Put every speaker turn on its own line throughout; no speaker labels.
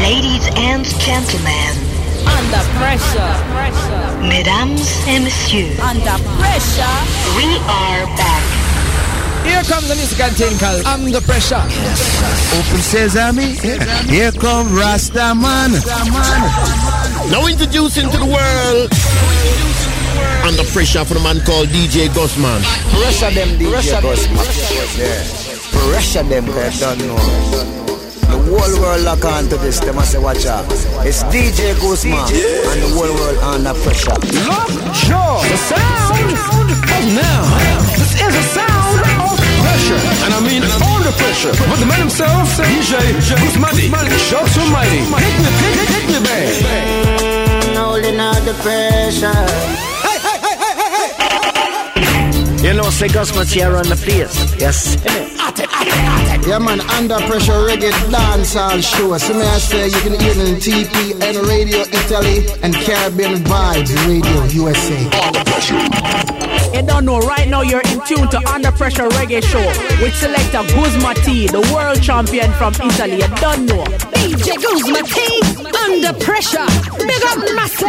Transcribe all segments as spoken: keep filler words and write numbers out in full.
Ladies and gentlemen.
Under pressure.
Mesdames et messieurs.
Under pressure.
We are back.
Here comes the music contain called Under Pressure.
Open Sesame. Here come Rasta Man.
Now introducing to the world Under Pressure for the man called D J Gusman.
Pressure them D J Gusman. Yeah. Pressure them, cause don't know. The whole world lock on to this, they must say watch out. It's D J Gusman and the whole world under pressure.
Look, sure, the sound of now. This is a sound of pressure, and I mean under pressure. But the man himself, D J Gusman, shots almighty. Hit me, hit, hit, hit me, babe.
Holding out the pressure. Hey, hey, hey, hey, hey, hey. You know, say Gusman's here on the place. Yes.
Yeah, man, Under Pressure Reggae Dancehall Show. So may I say you can hear it on T P N Radio Italy and Caribbean Vibes Radio U S A.
You don't know, right now you're in tune to Under Pressure Reggae Show with selector Guzma T, the world champion from Italy. You don't know.
D J Guzma T, Under Pressure. Big up massive.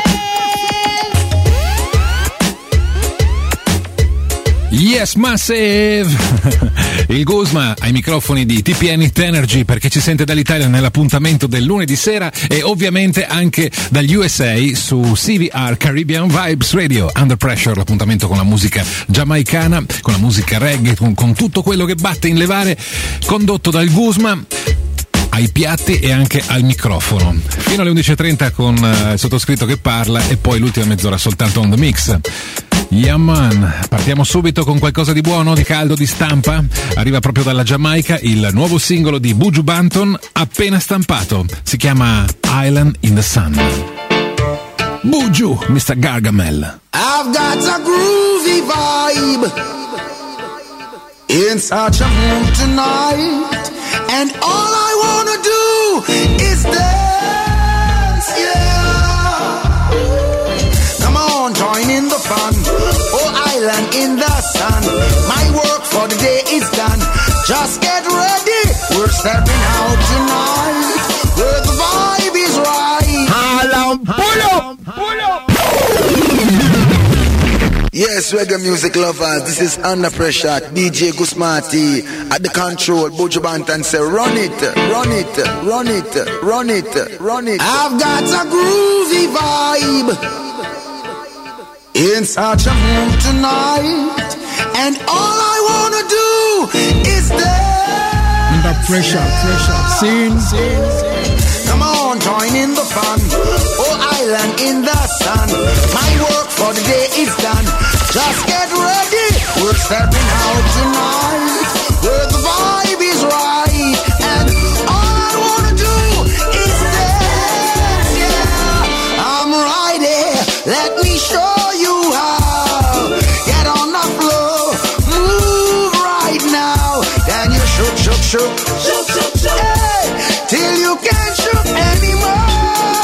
Yes, Massive! Il Guzma ai microfoni di T P N Hit Energy perché ci sente dall'Italia nell'appuntamento del lunedì sera e ovviamente anche dagli U S A su C V R Caribbean Vibes Radio. Under Pressure, l'appuntamento con la musica giamaicana, con la musica reggae, con, con tutto quello che batte in levare, condotto dal Guzma ai piatti e anche al microfono. Fino alle undici e trenta con uh, il sottoscritto che parla e poi l'ultima mezz'ora soltanto on the mix. Yeah man, partiamo subito con qualcosa di buono, di caldo, di stampa. Arriva proprio dalla Giamaica il nuovo singolo di Buju Banton appena stampato. Si chiama Island in the Sun. Buju, mister Gargamel.
I've got a groovy vibe in such a mood tonight, and all I wanna do is dance, yeah. Come on, join in the fun. Oh, island in the sun. My work for the day is done. Just get ready. We're stepping out tonight where the vibe is right.
Harlem, pull up, pull up. Yes, reggae music lovers, this is Under Pressure, D J Gusmati at the control. Buju Banton say run it, run it, run it, run it, run it.
I've got a groovy vibe in such a mood tonight, and all I wanna do is dance.
Under pressure, pressure, scene, scene.
Come on, join in the fun. Oh, island in the sun. My work for the day is done. Just get ready. We're stepping out tonight where the vibe is right, and all I wanna do is dance. Yeah, I'm ready. Let me show you how. Get on the floor, move right now. Then you shook, shook, shook, shook, shook, shook. Hey, till you can't shook anymore.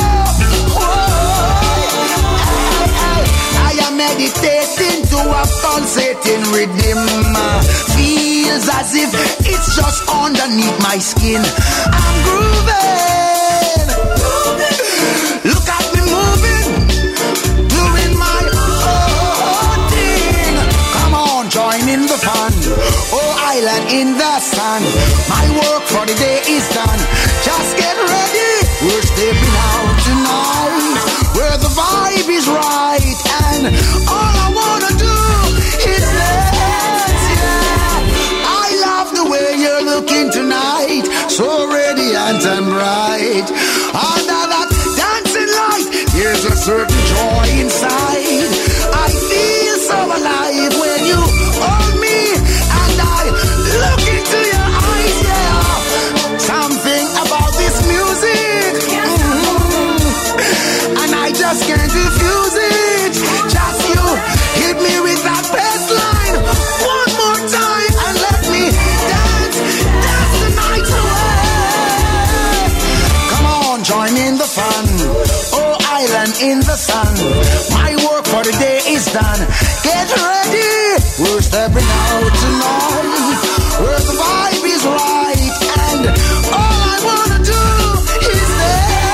Meditating to a pulsating rhythm. Feels as if it's just underneath my skin. I'm grooving. Look at me moving, doing my own thing. Come on, join in the fun. Oh, island in the sun. My work for the day is done. Just get ready. We're stepping out tonight where the vibe is right, and all I wanna do is dance, yeah. I love the way you're looking tonight, so radiant and bright. Under that dancing light, there's a certain joy inside. I feel so alive when you hold me, and I look into your eyes, yeah. Something about this music, mm-hmm. And I just can't refuse it. Just you hit me with that bass line one more time and let me dance, dance the night away. Come on, join in the fun. Oh, island in the sun. My work for the day is done. Get ready. We're stepping out tonight where the vibe is right, and all I wanna do is dance.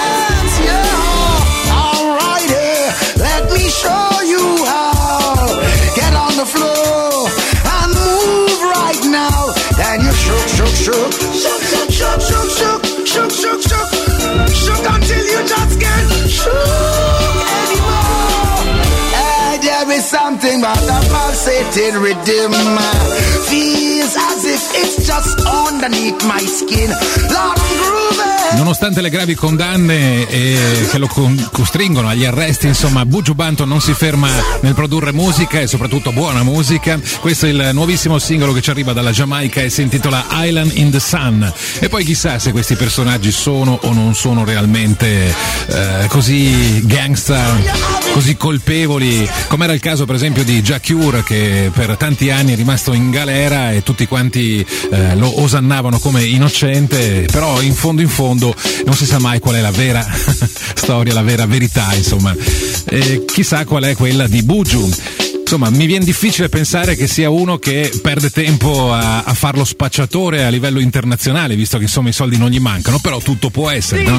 shook, shook, shook, shook, shook, shook, shook, shook, shook, shook until you just can't shook anymore. Hey, there is something about the pulsating rhythm. Feels as if it's just underneath my skin. Lord, I'm grooving.
Nonostante le gravi condanne eh, che lo con- costringono agli arresti, insomma, Buju Banton non si ferma nel produrre musica e soprattutto buona musica. Questo è il nuovissimo singolo che ci arriva dalla Giamaica e si intitola Island in the Sun. E poi chissà se questi personaggi sono o non sono realmente eh, così gangsta, così colpevoli, come era il caso per esempio di Ja Cure, che per tanti anni è rimasto in galera e tutti quanti eh, lo osannavano come innocente, però in fondo in fondo non si sa mai qual è la vera storia, la vera verità, insomma. E chissà qual è quella di Buju. Insomma, mi viene difficile pensare che sia uno che perde tempo a, a far lo spacciatore a livello internazionale, visto che insomma i soldi non gli mancano, però tutto può essere, no?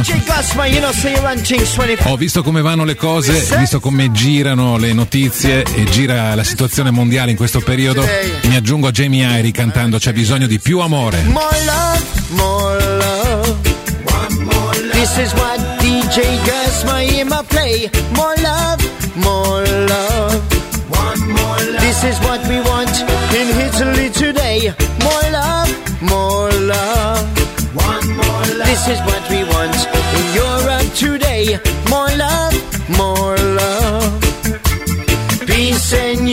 Ho visto come vanno le cose, visto come girano le notizie e gira la situazione mondiale in questo periodo. Mi aggiungo a Jamie Irie cantando C'è bisogno di più amore.
More love, more love. This is what D J Gus Mahima play. More love, more love. One more love. This is what we want in Italy today. More love, more love. One more love. This is what we want in Europe today. More love, more love. Peace and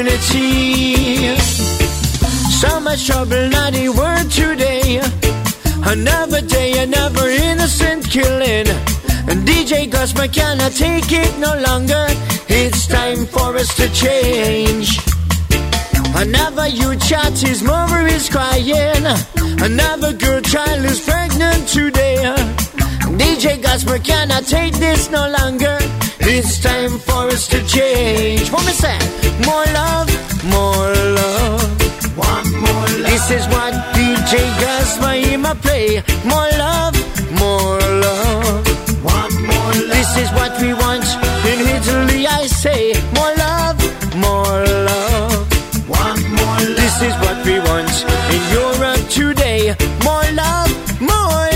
unity. So much trouble, not a word today. Another day, another innocent killing. And D J Gus cannot take it no longer. It's time for us to change. Another youth chat, his mother is crying. Another girl child is pregnant today. D J Gus cannot take this no longer. It's time for us to change. What me say? More love, more love. One more love. This is what D J Gus Mahima play. More love, more love. One more love. This is what we want in Italy, I say. More love, more love. One more love. This is what we want in Europe today. More love, more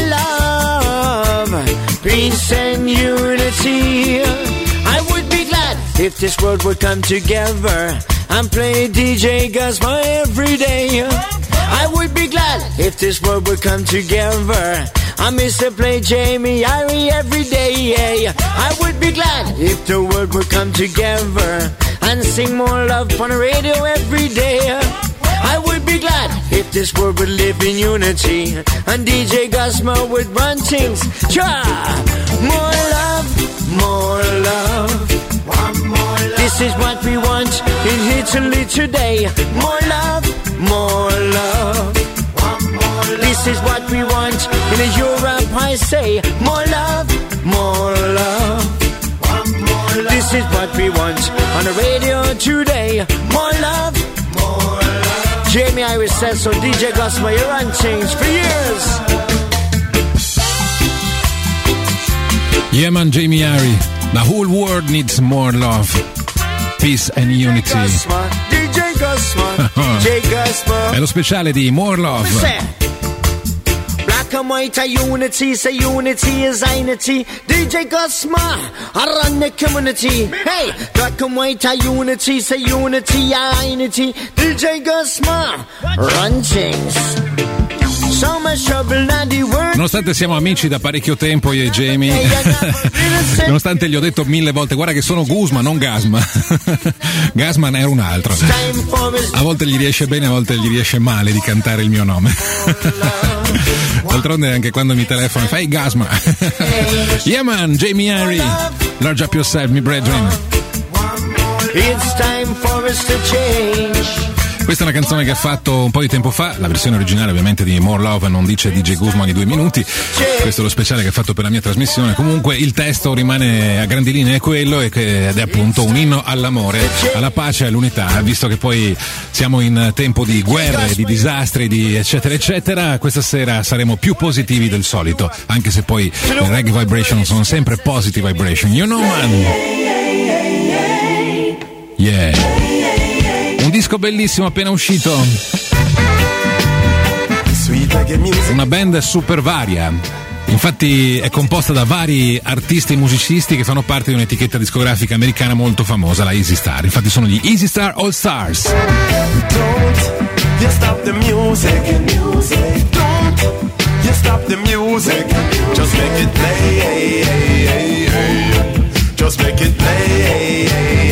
love. Peace and unity. I would be glad if this world would come together and play D J Gus every day. I would be glad if this world would come together. I miss to play Jamie Irie every day. I would be glad if the world would come together and sing more love on the radio every day. I would be glad if this world would live in unity and D J Gusma would run things. Try more love, more love. One more love. This is what we want in Italy today. More love, more love. One more love. This is what we want in Europe, I say. More love, more love. One more love. This is what we want on the radio today. More love, more love. Jamie Irie says so. D J Gusma, you're on change for years.
Yeah man, Jamie Irie. The whole world needs more love, peace and unity.
Gusma, D J Gusma, D J Gusma.
È lo speciale di More Love.
Black and white are unity, say unity is unity. D J Gusma, I run the community. Hey, black and white are unity, say unity are unity. D J Gusma, run things. So much trouble, not the word.
Nonostante siamo amici da parecchio tempo io e Jamie, nonostante gli ho detto mille volte guarda che sono Guzma, non Gasma. Gasman era un altro. A volte gli riesce bene, a volte gli riesce male di cantare il mio nome. D'altronde anche quando mi telefona fai Gasma. Yeah man, Jamie Irie, large up yourself, me brethren.
It's time for us to change.
Questa è una canzone che ha fatto un po' di tempo fa, la versione originale ovviamente di More Love non dice D J Guzma ogni due minuti, questo è lo speciale che ha fatto per la mia trasmissione. Comunque il testo rimane a grandi linee quello ed è appunto un inno all'amore, alla pace e all'unità, visto che poi siamo in tempo di guerre, di disastri, di eccetera eccetera. Questa sera saremo più positivi del solito, anche se poi le reggae vibration sono sempre positive vibration, you know man. Yeah. Un disco bellissimo appena uscito.
Sweet
Una band super varia. Infatti è composta da vari artisti e musicisti che fanno parte di un'etichetta discografica americana molto famosa, la Easy Star. Infatti sono gli Easy Star All Stars.
Don't you stop the music, don't you stop the music, just make it play, just make it play.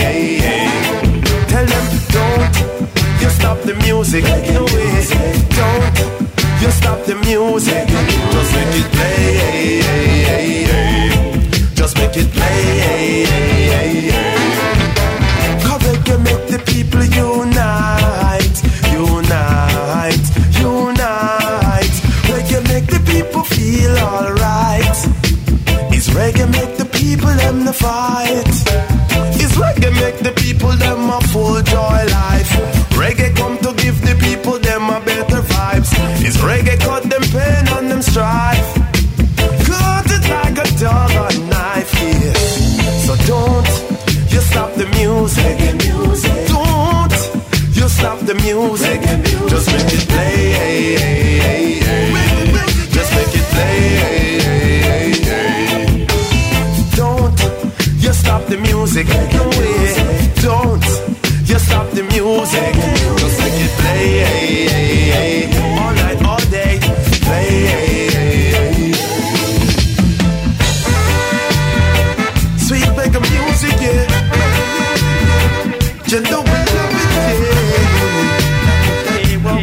Tell them don't you stop the music, no way, don't you stop the music, just make it play, just make it play. Cause reggae make the people unite, unite, unite. Reggae make the people feel alright. Is reggae make the people them the fight? Is reggae make the people them a full joy life? Reggae come to give the people them a better vibes. Is reggae cut them pain and them strife? Cut it like a dog or knife, yeah. So don't you stop the music, don't you stop the music, just make it play, just make it play. Don't you stop the music, no way, don't you stop the music, just make it play, all night, all day, play. Sweet reggae music, yeah. You know we love it, yeah.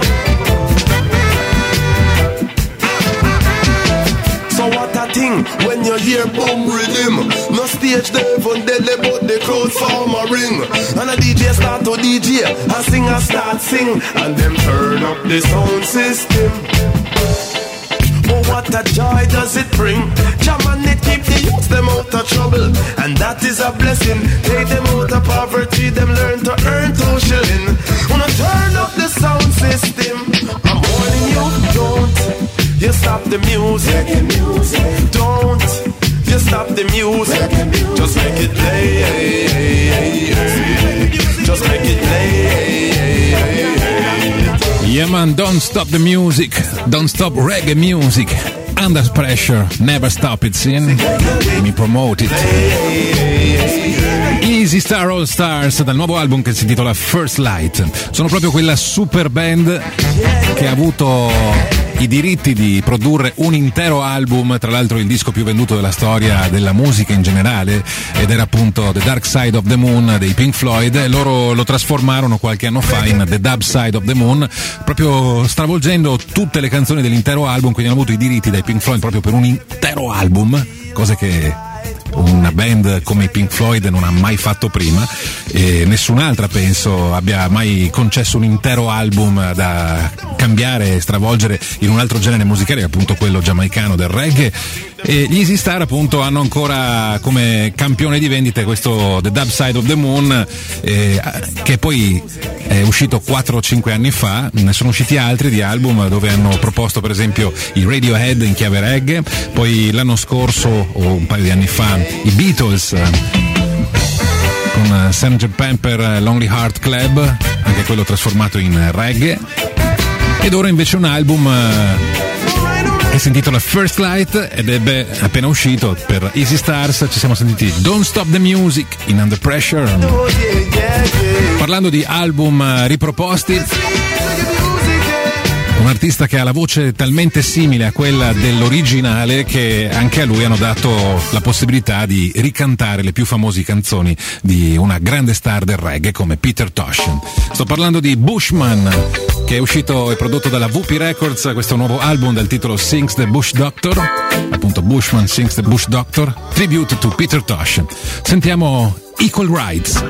So what a thing when you hear boom rhythm. No stage devil deadly but the crowd form a ring. And a D J start to D J, a singer start sing, and them turn up the sound system. Oh, what a joy does it bring. Jam and it keep the youth them out of trouble, and that is a blessing. Take them out of poverty, them learn to earn two shilling. Wanna turn up the sound system. I'm warning you, don't you stop the music, don't you stop the music, just make it play, just make it play.
Yeah man, don't stop the music, don't stop reggae music. Under pressure, never stop it, sin. Mi promote it. Easy Star All Stars dal nuovo album che si intitola First Light. Sono proprio quella super band che ha avuto i diritti di produrre un intero album, tra l'altro il disco più venduto della storia della musica in generale, ed era appunto The Dark Side of the Moon dei Pink Floyd, e loro lo trasformarono qualche anno fa in The Dub Side of the Moon, proprio stravolgendo tutte le canzoni dell'intero album, quindi hanno avuto i diritti dai Pink Floyd proprio per un intero album, cosa che una band come i Pink Floyd non ha mai fatto prima, e nessun'altra penso abbia mai concesso un intero album da cambiare e stravolgere in un altro genere musicale, appunto quello giamaicano del reggae. E gli Easy Star appunto hanno ancora come campione di vendite questo The Dub Side of the Moon, eh, che poi è uscito quattro o cinque anni fa. Ne sono usciti altri di album dove hanno proposto per esempio i Radiohead in chiave reggae, poi l'anno scorso o un paio di anni fa i Beatles con sergeant Pepper Lonely Heart Club, anche quello trasformato in reggae, ed ora invece un album che si intitola First Light ed è appena uscito per Easy Stars. Ci siamo sentiti Don't Stop the Music in Under Pressure. Parlando di album riproposti, un artista che ha la voce talmente simile a quella dell'originale che anche a lui hanno dato la possibilità di ricantare le più famose canzoni di una grande star del reggae come Peter Tosh. Sto parlando di Bushman, che è uscito e prodotto dalla V P Records, questo nuovo album dal titolo Sings the Bush Doctor, appunto Bushman Sings the Bush Doctor, tribute to Peter Tosh. Sentiamo Equal Rights.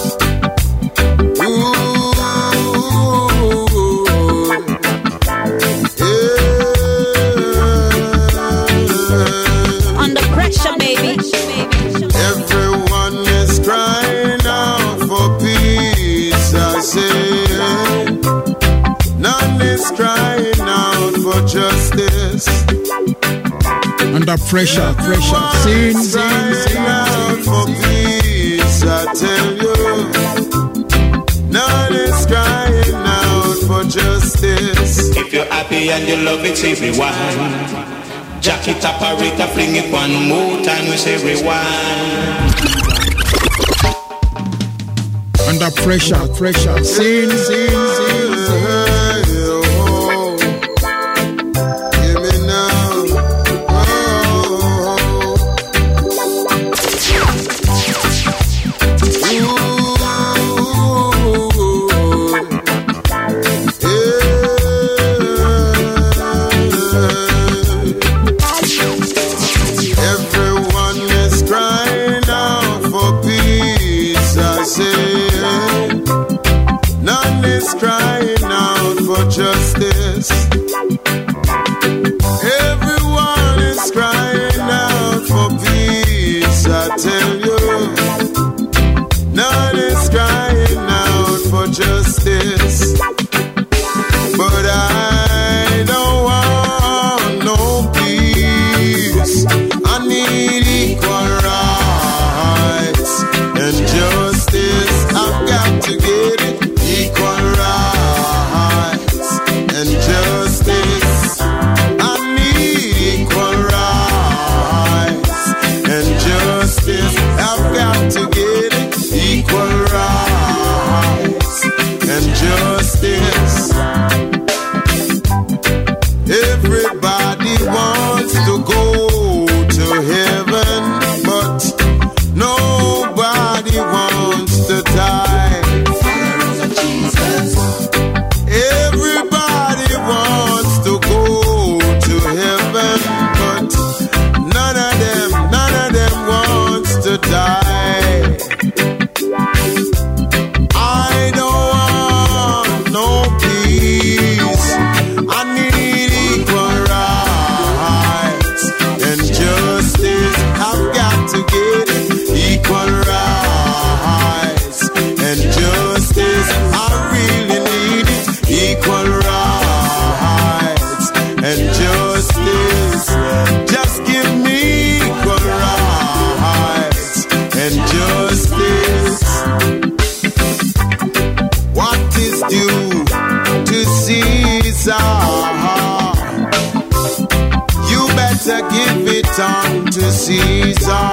Under pressure, baby.
Everyone is crying out for peace, I say. None is crying out for justice.
Under pressure, pressure. Sing, sing, sing.
Out for peace, I tell you. None is crying out
for justice.
If you're happy and you love it, say rewind. Jack it up, Rita, fling it one more time, we say rewind.
Under pressure, pressure, sin, sin, sin, sin.
Crying out for justice. Everyone is crying out for peace. I tell you, none is crying out for justice. But I don't want no peace. I need equal rights and justice. I've got to get it. Equal rights and justice. I need equal rights and justice. I've got to get it. Equal rights and justice. Everybody wants to go to heaven, but nobody wants to die. Everybody wants to go to heaven, but none of them, none of them wants to die. I don't want no peace. I need equal rights and justice. I've got to get it. Equal rights and justice. I really need it. Equal rights and justice. Just give me equal rights and justice. What is due to Caesar? You better give it on to Caesar.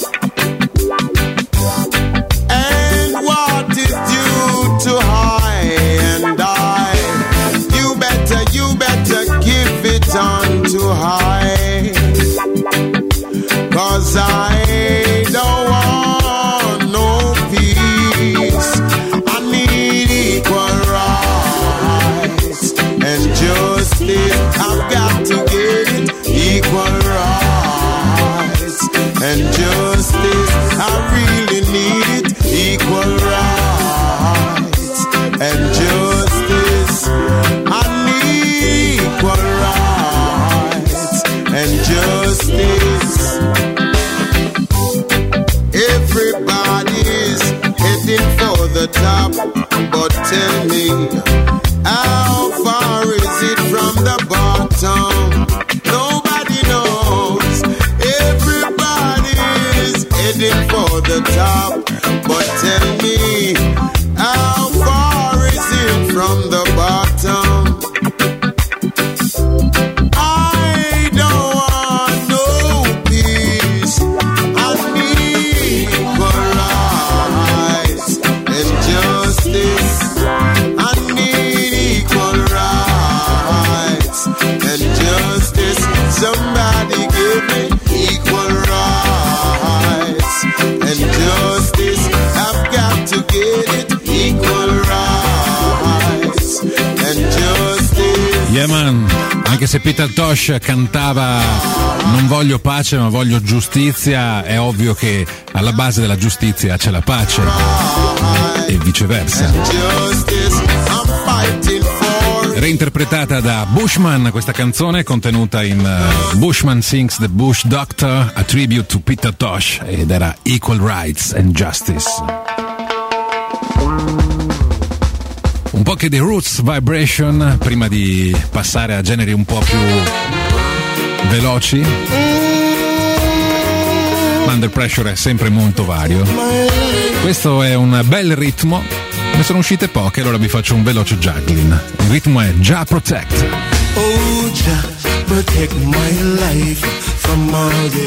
And what is due to high and I? You better, you better give it on to high. Cause I don't want no peace. I need equal rights and justice. I've got to get it. Equal rights and justice. I really need it. Equal rights and justice. I need equal rights and justice. Everybody's heading for the top, but tell me, how far is it from the bottom? Nobody knows. Everybody's heading for the top, but tell me, how far is it from the bottom? I don't want no peace. I need equal rights and justice. I need equal rights and justice. Somebody give me equal rights and justice. I've got to get it. Equal rights and justice.
Yeah man, anche se Peter Tosh cantava non voglio pace ma voglio giustizia, è ovvio che alla base della giustizia c'è la pace e viceversa. Reinterpretata da Bushman, questa canzone contenuta in uh, Bushman Sings the Bush Doctor, a tribute to Peter Tosh, ed era Equal Rights and Justice. Un po' che di Roots Vibration prima di passare a generi un po' più veloci. Under Pressure è sempre molto vario. Questo è un bel ritmo, ne sono uscite poche, allora vi faccio un veloce juggling. Il ritmo è Jah Protect.
Oh, Jah, protect my life from all the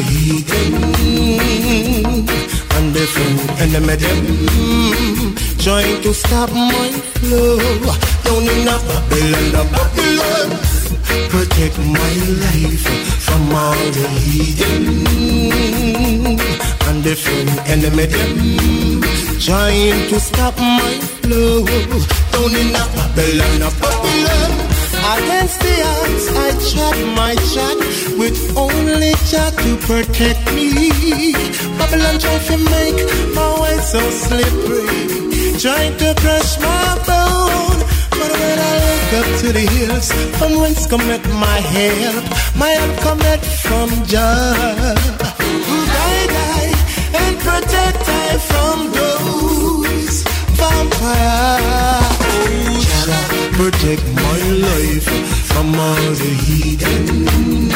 heathen and different enemy them trying to stop my flow down in a Babylon, a Babylon. Protect my life from all the heathen and different enemy them trying to stop my flow down in a Babylon, a Babylon. Against the odds, I chat my chat with only Jah to protect me. Babylon try to make my way so slippery, trying to crush my bone. But when I look up to the hills, from whence cometh my help? My help cometh from Jah, who guide I and protect I from those vampires. Oh, Jah, protect my life from all the heathen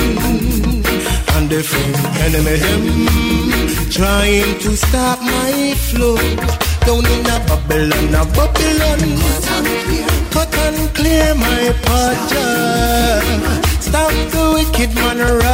and different enemy them trying to stop my flow down in a Babylon, a Babylon. Cut and clear my path, Jah. Stop the wicked man,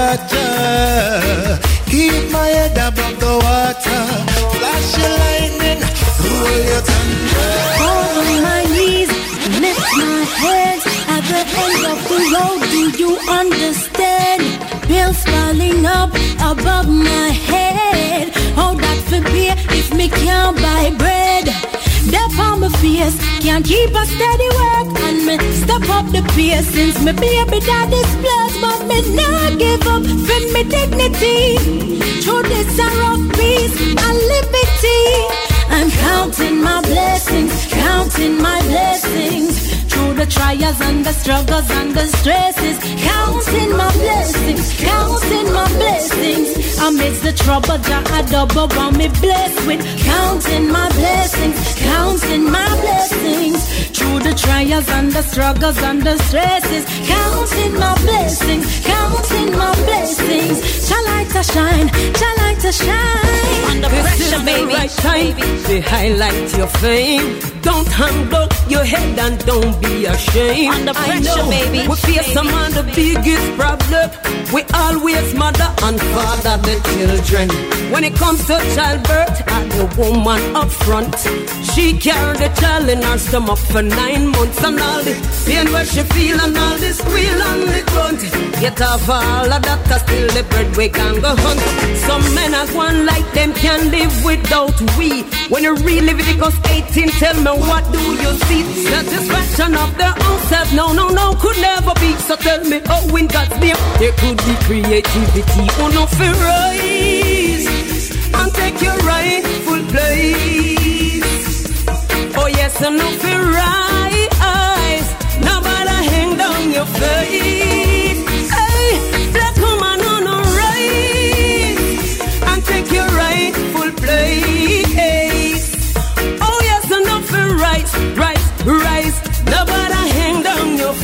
Raja. Keep my head above the water. Flash your lightning, roll your thunder.
On my knees, lift my hands at the end of the road. Do you understand? Bills falling up above my head. Oh, that for beer if me can't buy bread. Death on my face, can't keep a steady work. And me step up the pace since me baby daddy's blessed. But me not give up for me dignity. Through this rough peace and liberty, I'm counting my blessings, counting my blessings. Through the trials and the struggles and the stresses, counting my blessings, counting my blessings. Amidst the trouble, Jah a double want me blessed with. Counting my blessings, counting my blessings. Through the trials and the struggles and the stresses, counting my blessings, counting my blessings. Shall light to shine, shall light to shine.
Under pressure, baby, right time to highlight your fame. Don't hang down your head and don't be ashamed. Under pressure, baby, we face some of the biggest problem. We always mother and father the children. When it comes to childbirth, and the woman up front, she carried the child in her stomach for nine months. And all the pain where she feel and all the squeal and the grunt. Get off all of that, cause still the bird we can go hunt. Some men as one like them can live without we. When you really live it, because eighteen, tell me what do you see? Satisfaction of their own self, no, no, no, could never be. So tell me, oh, in God's name, there could be creativity. Oh, no, fear rise and take your rightful place. Oh, yes, and no fear rise, nobody hang down your face. Hey, black woman, no, no, rise and take your rightful place. Oh, yes, and no fear rise, rise, rise, nobody hang down your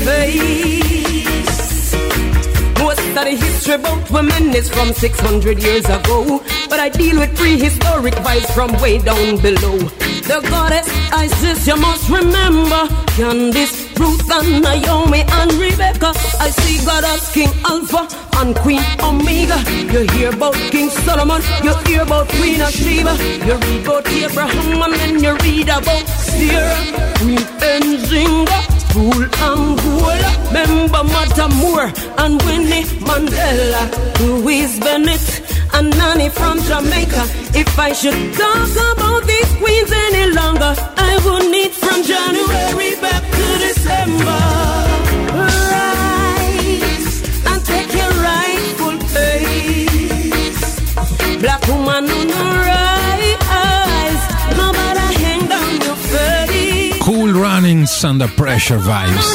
face. Most of the history about women is from six hundred years ago, but I deal with prehistoric vibes from way down below. The goddess Isis, you must remember, Candice, Ruth and Naomi and Rebecca. I see God as King Alpha and Queen Omega. You hear about King Solomon, you hear about Queen of Sheba. You read about Abraham and then you read about Sarah, Queen Nzinga, Rule Angola, member Mata Moore and Winnie Mandela, Louise Bennett and Nanny from Jamaica. If I should talk about these queens any longer, I would need from January back to December. Rise and take your rightful place. Black woman on the rise, nobody hang down your face.
Cool Runnings, Under Pressure vibes.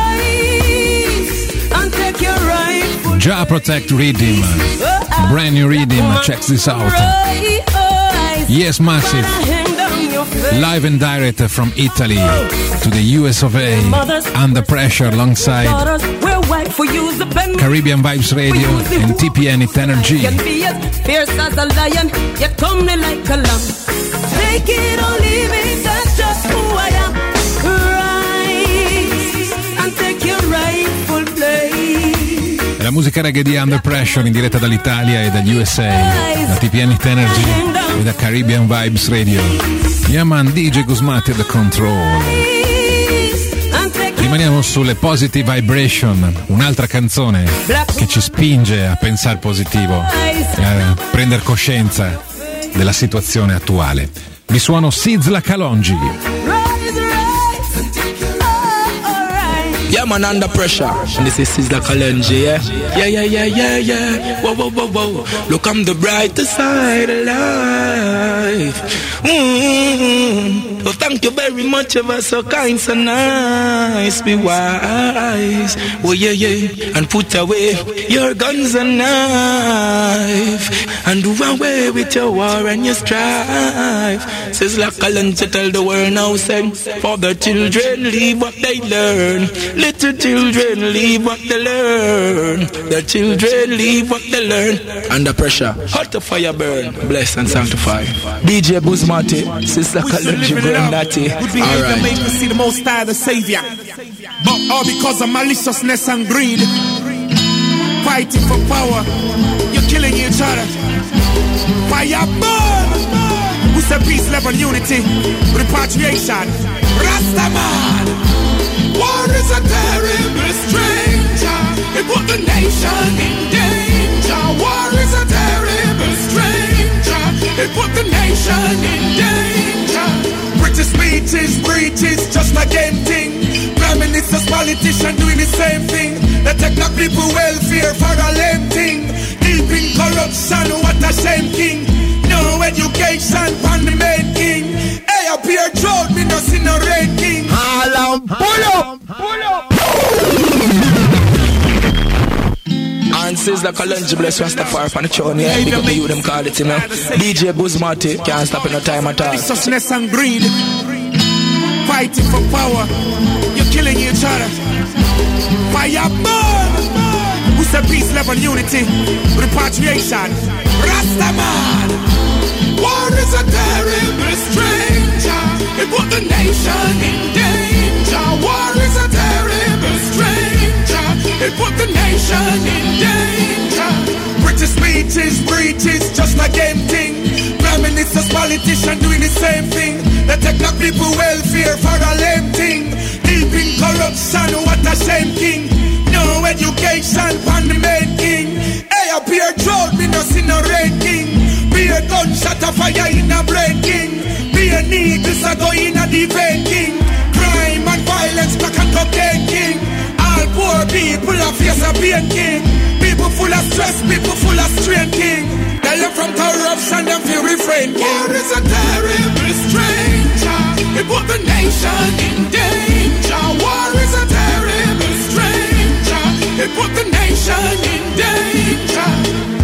Jah Protect Rhythm, brand new rhythm, check this out. Yes, Massive, live and direct from Italy to the U S of A, Under Pressure alongside Caribbean Vibes Radio and T P N It Energy.
Fierce as a lion, yet comely like a lamb. Take it or leave it, that's just who I am.
la musica reggae di Under Pressure in diretta dall'Italia e dagli U S A, da T P N Energy e da Caribbean Vibes Radio. Yaman, D J Guzmati the Control. Rimaniamo sulle Positive Vibration, un'altra canzone che ci spinge a pensare positivo e a prendere coscienza della situazione attuale. Vi suono Sizzla Kalonji.
Yeah, man, Under Pressure. And this is Sizzla Kalonji, yeah? Yeah, yeah, yeah, yeah, yeah. Whoa, whoa, whoa, whoa. Look, I'm the brighter side of life. Mm-hmm. Oh, thank you very much, ever so kind, so nice. Be wise. Oh, yeah, yeah. And put away your guns and knife. And do away with your war and your strife. Sizzla Kalonji, tell the world now, sing. For the children, leave what they learn. Little children leave what they learn. The children leave what they learn. Under Pressure, hot the fire burn. Bless and sanctify. D J Guzmati, Sizzla Kalonji, Brandati.
All right. Make me see the Most High, the Savior, but all because of maliciousness and greed. Fighting for power, you're killing each other. Fire burn. We say peace, love and unity. Repatriation. Rastaman. War is a terrible stranger. It put the nation in danger. War is a terrible stranger. It put the nation in danger. British speeches, breaches, just a game thing. Prime ministers, politicians doing the same thing. They take the people welfare for a lame thing. Deep in corruption, what a shame king. No education from the main king. Hey, up here, drought, me no see no rain king.
All on, pull up, pull up.
And Sizzla Kalonji, bless Rastafari on the throne, yeah. Big up the you them call it, you know. D J Guzmati, can't stop in no time at all.
Maliciousness and greed. Fighting for power, you're killing each other. Fire burn. We say peace, love and unity. Repatriation. Rastaman. War is a terrible stranger. It put the nation in danger. War is a terrible stranger. It put the nation in danger. British speeches, breaches, just a game thing. Prime ministers, politicians doing the same thing. They take the people welfare for a lame thing. Deep in corruption, what a shame king. No education from the main king. Hey, up here drought, me no see no rain king. Be a gunshot, a fire in a brain king. Be a needles, a go in a vein king. Crime and violence, back and cocaine king. All poor people are face a pain king. People full of stress, people full of strain king. They learn from corruption, them feel refrain king. War is a terrible stranger. It put the nation in danger. War is a terrible stranger. It put the nation in danger.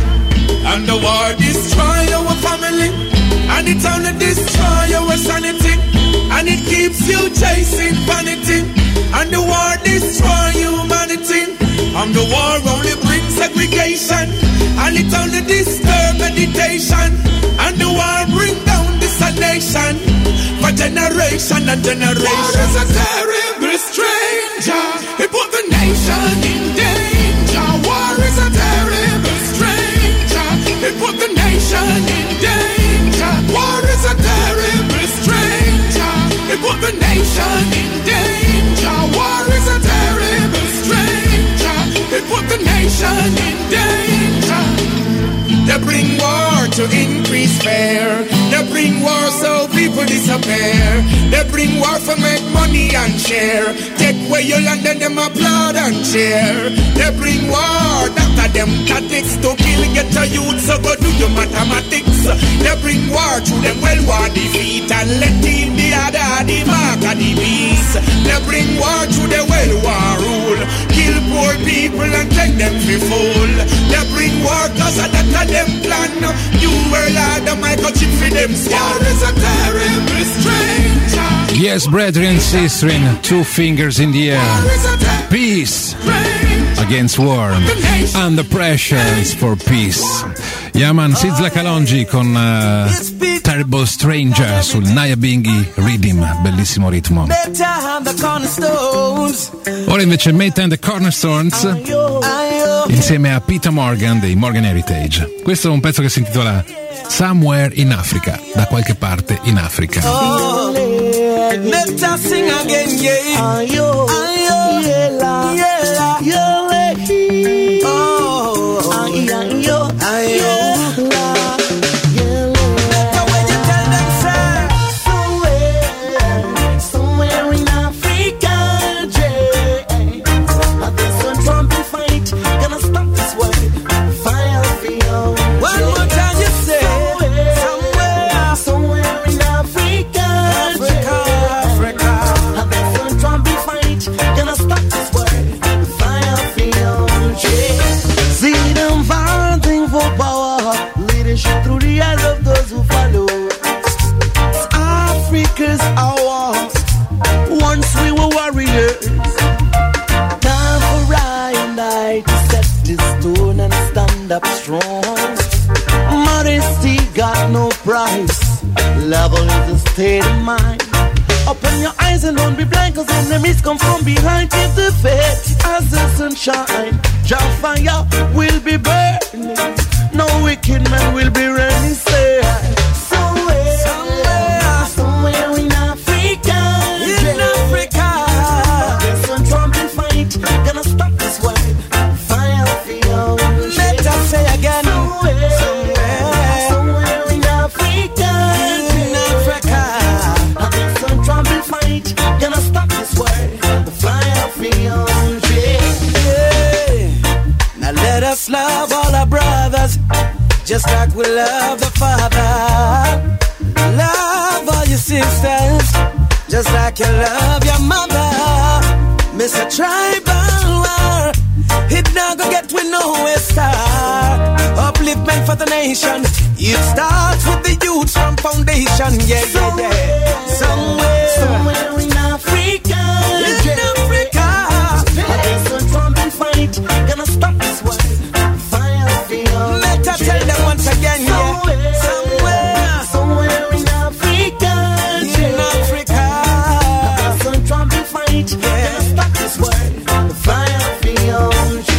And the war destroy our family. And it only destroy our sanity. And it keeps you chasing vanity. And the war destroy humanity. And the war only brings segregation. And it only disturb meditation. And the war bring down this nation. For generation and generation. War is a terrible stranger. It put the nation in danger. War is a terrible stranger. It put the nation in danger. War is a terrible stranger. It put the nation in danger. War is a terrible stranger. It put the nation in danger. They bring war to increase fear. They bring war so people disappear. They bring war for make money and share. Take away your land and them applaud and cheer. They bring war, after them tactics to kill, get a youth, so go do your mathematics. They bring war to them well war defeat and let in the other the mark of the beast. They bring war to the well war rule. Kill poor people and take them for fool. They bring war cause of that of them plan. You were like the microchip for them. War is a terrible stranger.
Yes, brethren and sistren, two fingers in the air. Peace against war. Under pressure is for peace. Yaman, Sizzla Kalonji con uh, Terrible Stranger sul Nyabinghi Rhythm, bellissimo ritmo. Ora invece Meta and the Cornerstones insieme a Peter Morgan dei Morgan Heritage. Questo è un pezzo che si intitola Somewhere in Africa, da qualche parte in Africa.
Oh, let us sing again, yeah. Ayo, ayo, yela, yela, yele, oh, ayo, ayo, ayo. Up strong, modesty got no price. Level is a state of mind. Open your eyes and don't be blind, cause enemies come from behind. Keep the faith as the sunshine. Your fire will be burning. No wicked man will be ready. Say somewhere, somewhere, somewhere in Africa, in Africa, there's some trumpet fight. Gonna stop this war. Fire for you. Say again, somewhere, somewhere, somewhere in Africa, in Africa, there's some trouble fight. Gonna stop this war. The fire feels yeah. Now let us love all our brothers, just like we love the Father. Love all your sisters, just like you love your mother. Miss a tribal war. It now go get we nowhere start. Upliftment for the nation. It starts with the youth from foundation. Yeah, yeah, yeah. Somewhere, somewhere in Africa, in yeah. Africa, there's a trumpet fight. Gonna stop this war. Fire feel. Let us tell them once again. Somewhere, yeah. Somewhere, somewhere in Africa, in yeah. Africa, there's a trumpet fight. Yeah. Gonna stop this war. Fire feel.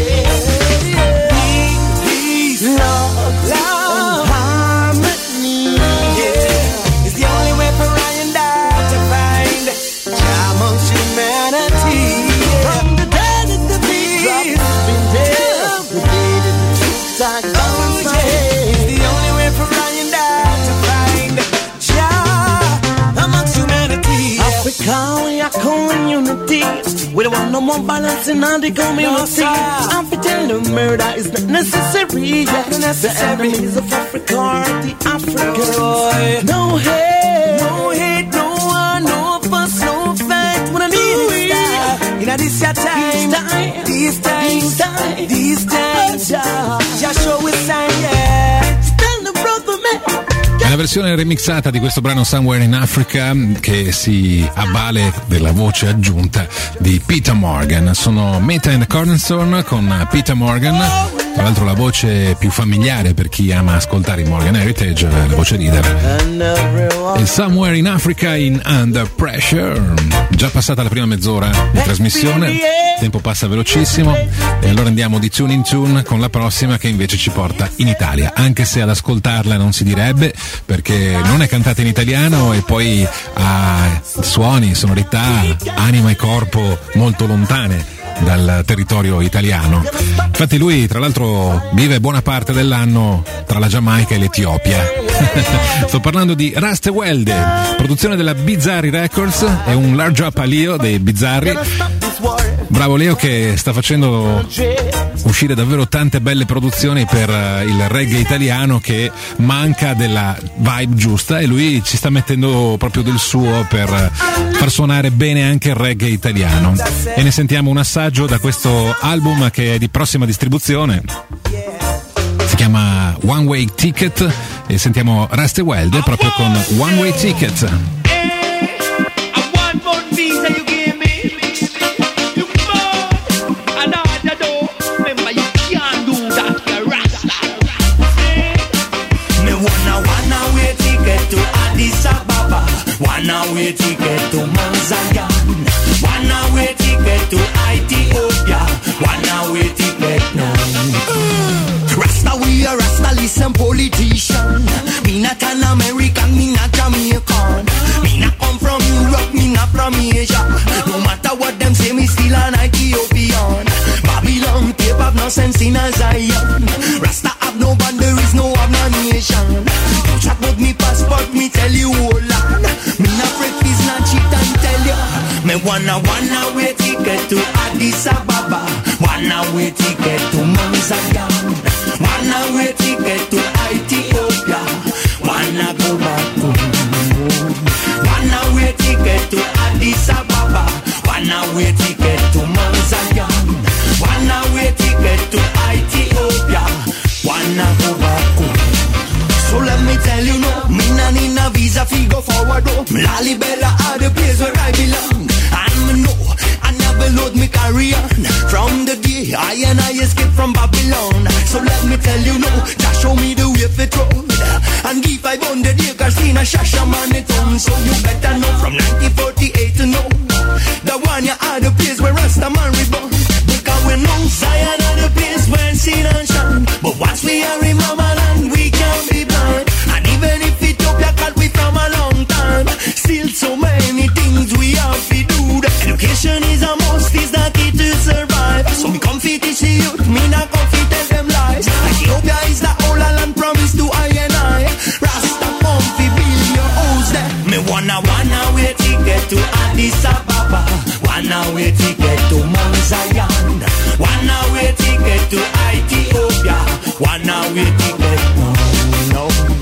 We are community. We don't want no more violence in our community. I'm pretending the murder is not necessary. Yes. The enemies of Africa are the Africans. No hate, no hate, no one, no fuss, no fight. When I need it, you know this your time, this time, this time, this time. Just show it sign, yeah. Stand the brother, man.
È la versione remixata di questo brano Somewhere in Africa che si avvale della voce aggiunta di Peter Morgan. Sono Meta and the Cornerstone con Peter Morgan, tra l'altro la voce più familiare per chi ama ascoltare i Morgan Heritage, la voce leader. E Somewhere in Africa in Under Pressure. Già passata la prima mezz'ora di trasmissione, il tempo passa velocissimo e allora andiamo di tune in tune con la prossima che invece ci porta in Italia, anche se ad ascoltarla non si direbbe, perché non è cantata in italiano e poi ha suoni, sonorità, anima e corpo molto lontane dal territorio italiano. Infatti lui tra l'altro vive buona parte dell'anno tra la Giamaica e l'Etiopia. Sto parlando di Raste Welde, produzione della Bizzarri Records, è un large up a Leo dei Bizzarri. Bravo Leo che sta facendo uscire davvero tante belle produzioni per il reggae italiano che manca della vibe giusta e lui ci sta mettendo proprio del suo per far suonare bene anche il reggae italiano. E ne sentiamo un assaggio da questo album che è di prossima distribuzione, si chiama One Way Ticket e sentiamo Raste Welde proprio con One Way Ticket.
One way ticket to Mount Zion. One way ticket to Ethiopia. One way ticket now.
some politician. Me not an American, me not Jamaican. Me not come from Europe, me not from Asia. No matter what them say, me still an Ethiopian. Babylon tape have no sense in a Zion. Rasta have no boundaries, no have no nation. You chat about me passport, me tell you hold on. Me not afraid is not cheat and tell you. Me wanna wanna way ticket to Addis Ababa. Wanna way ticket to Mount Zion. Wanna way ticket to Ethiopia. Wanna go back to home. Wanna way ticket to Addis Ababa. Wanna way ticket to Mount Zion. Wanna way ticket to Ethiopia. Wanna go back home. So let me tell you no, me nah need a visa fi go forward oh. Lalibela are the place where I belong. And me know I never load me career. From the day I and I escaped from Babylon. So let me tell you no, just show me the way for road. And give five hundred acres in a Shashaman town. So you better know from nineteen forty-eight to know the one you are the place where Rastaman reborn. Because we know Zion are the place where sin and shine. But once we are in Mama land, we can't be blind. And even if Ethiopia called we from a long time, still so many things we have to do. The education is a must, is the key to survive. So me come fit teach the youth, me not come fit tell them lies. Ethiopia is the whole land promise to I and I. Rasta come fi build your house there. Me wanna wanna way ticket to Addis Ababa. Wanna way ticket to Mount Zion. Wanna way ticket to Ethiopia. Wanna way ticket, no, no.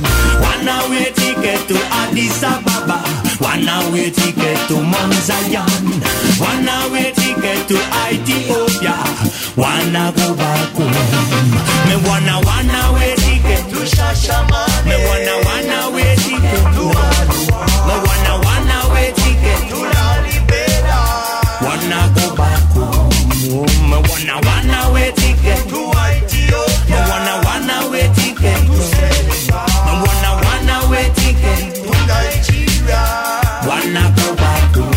Wanna way ticket to Addis Ababa. Wanna way ticket to Mount Zion. Wanna way ticket to Ethiopia. Wanna go back home. Me wanna wanna way ticket to Shashaman. Me wanna wanna way ticket to Adua. Me wanna wanna way ticket to Lalibela. Wanna go back home. Me wanna wanna way ticket to Ethiopia. Me wanna wanna way ticket to Senegal. Me wanna wanna way ticket to Nigeria. Wanna go back home.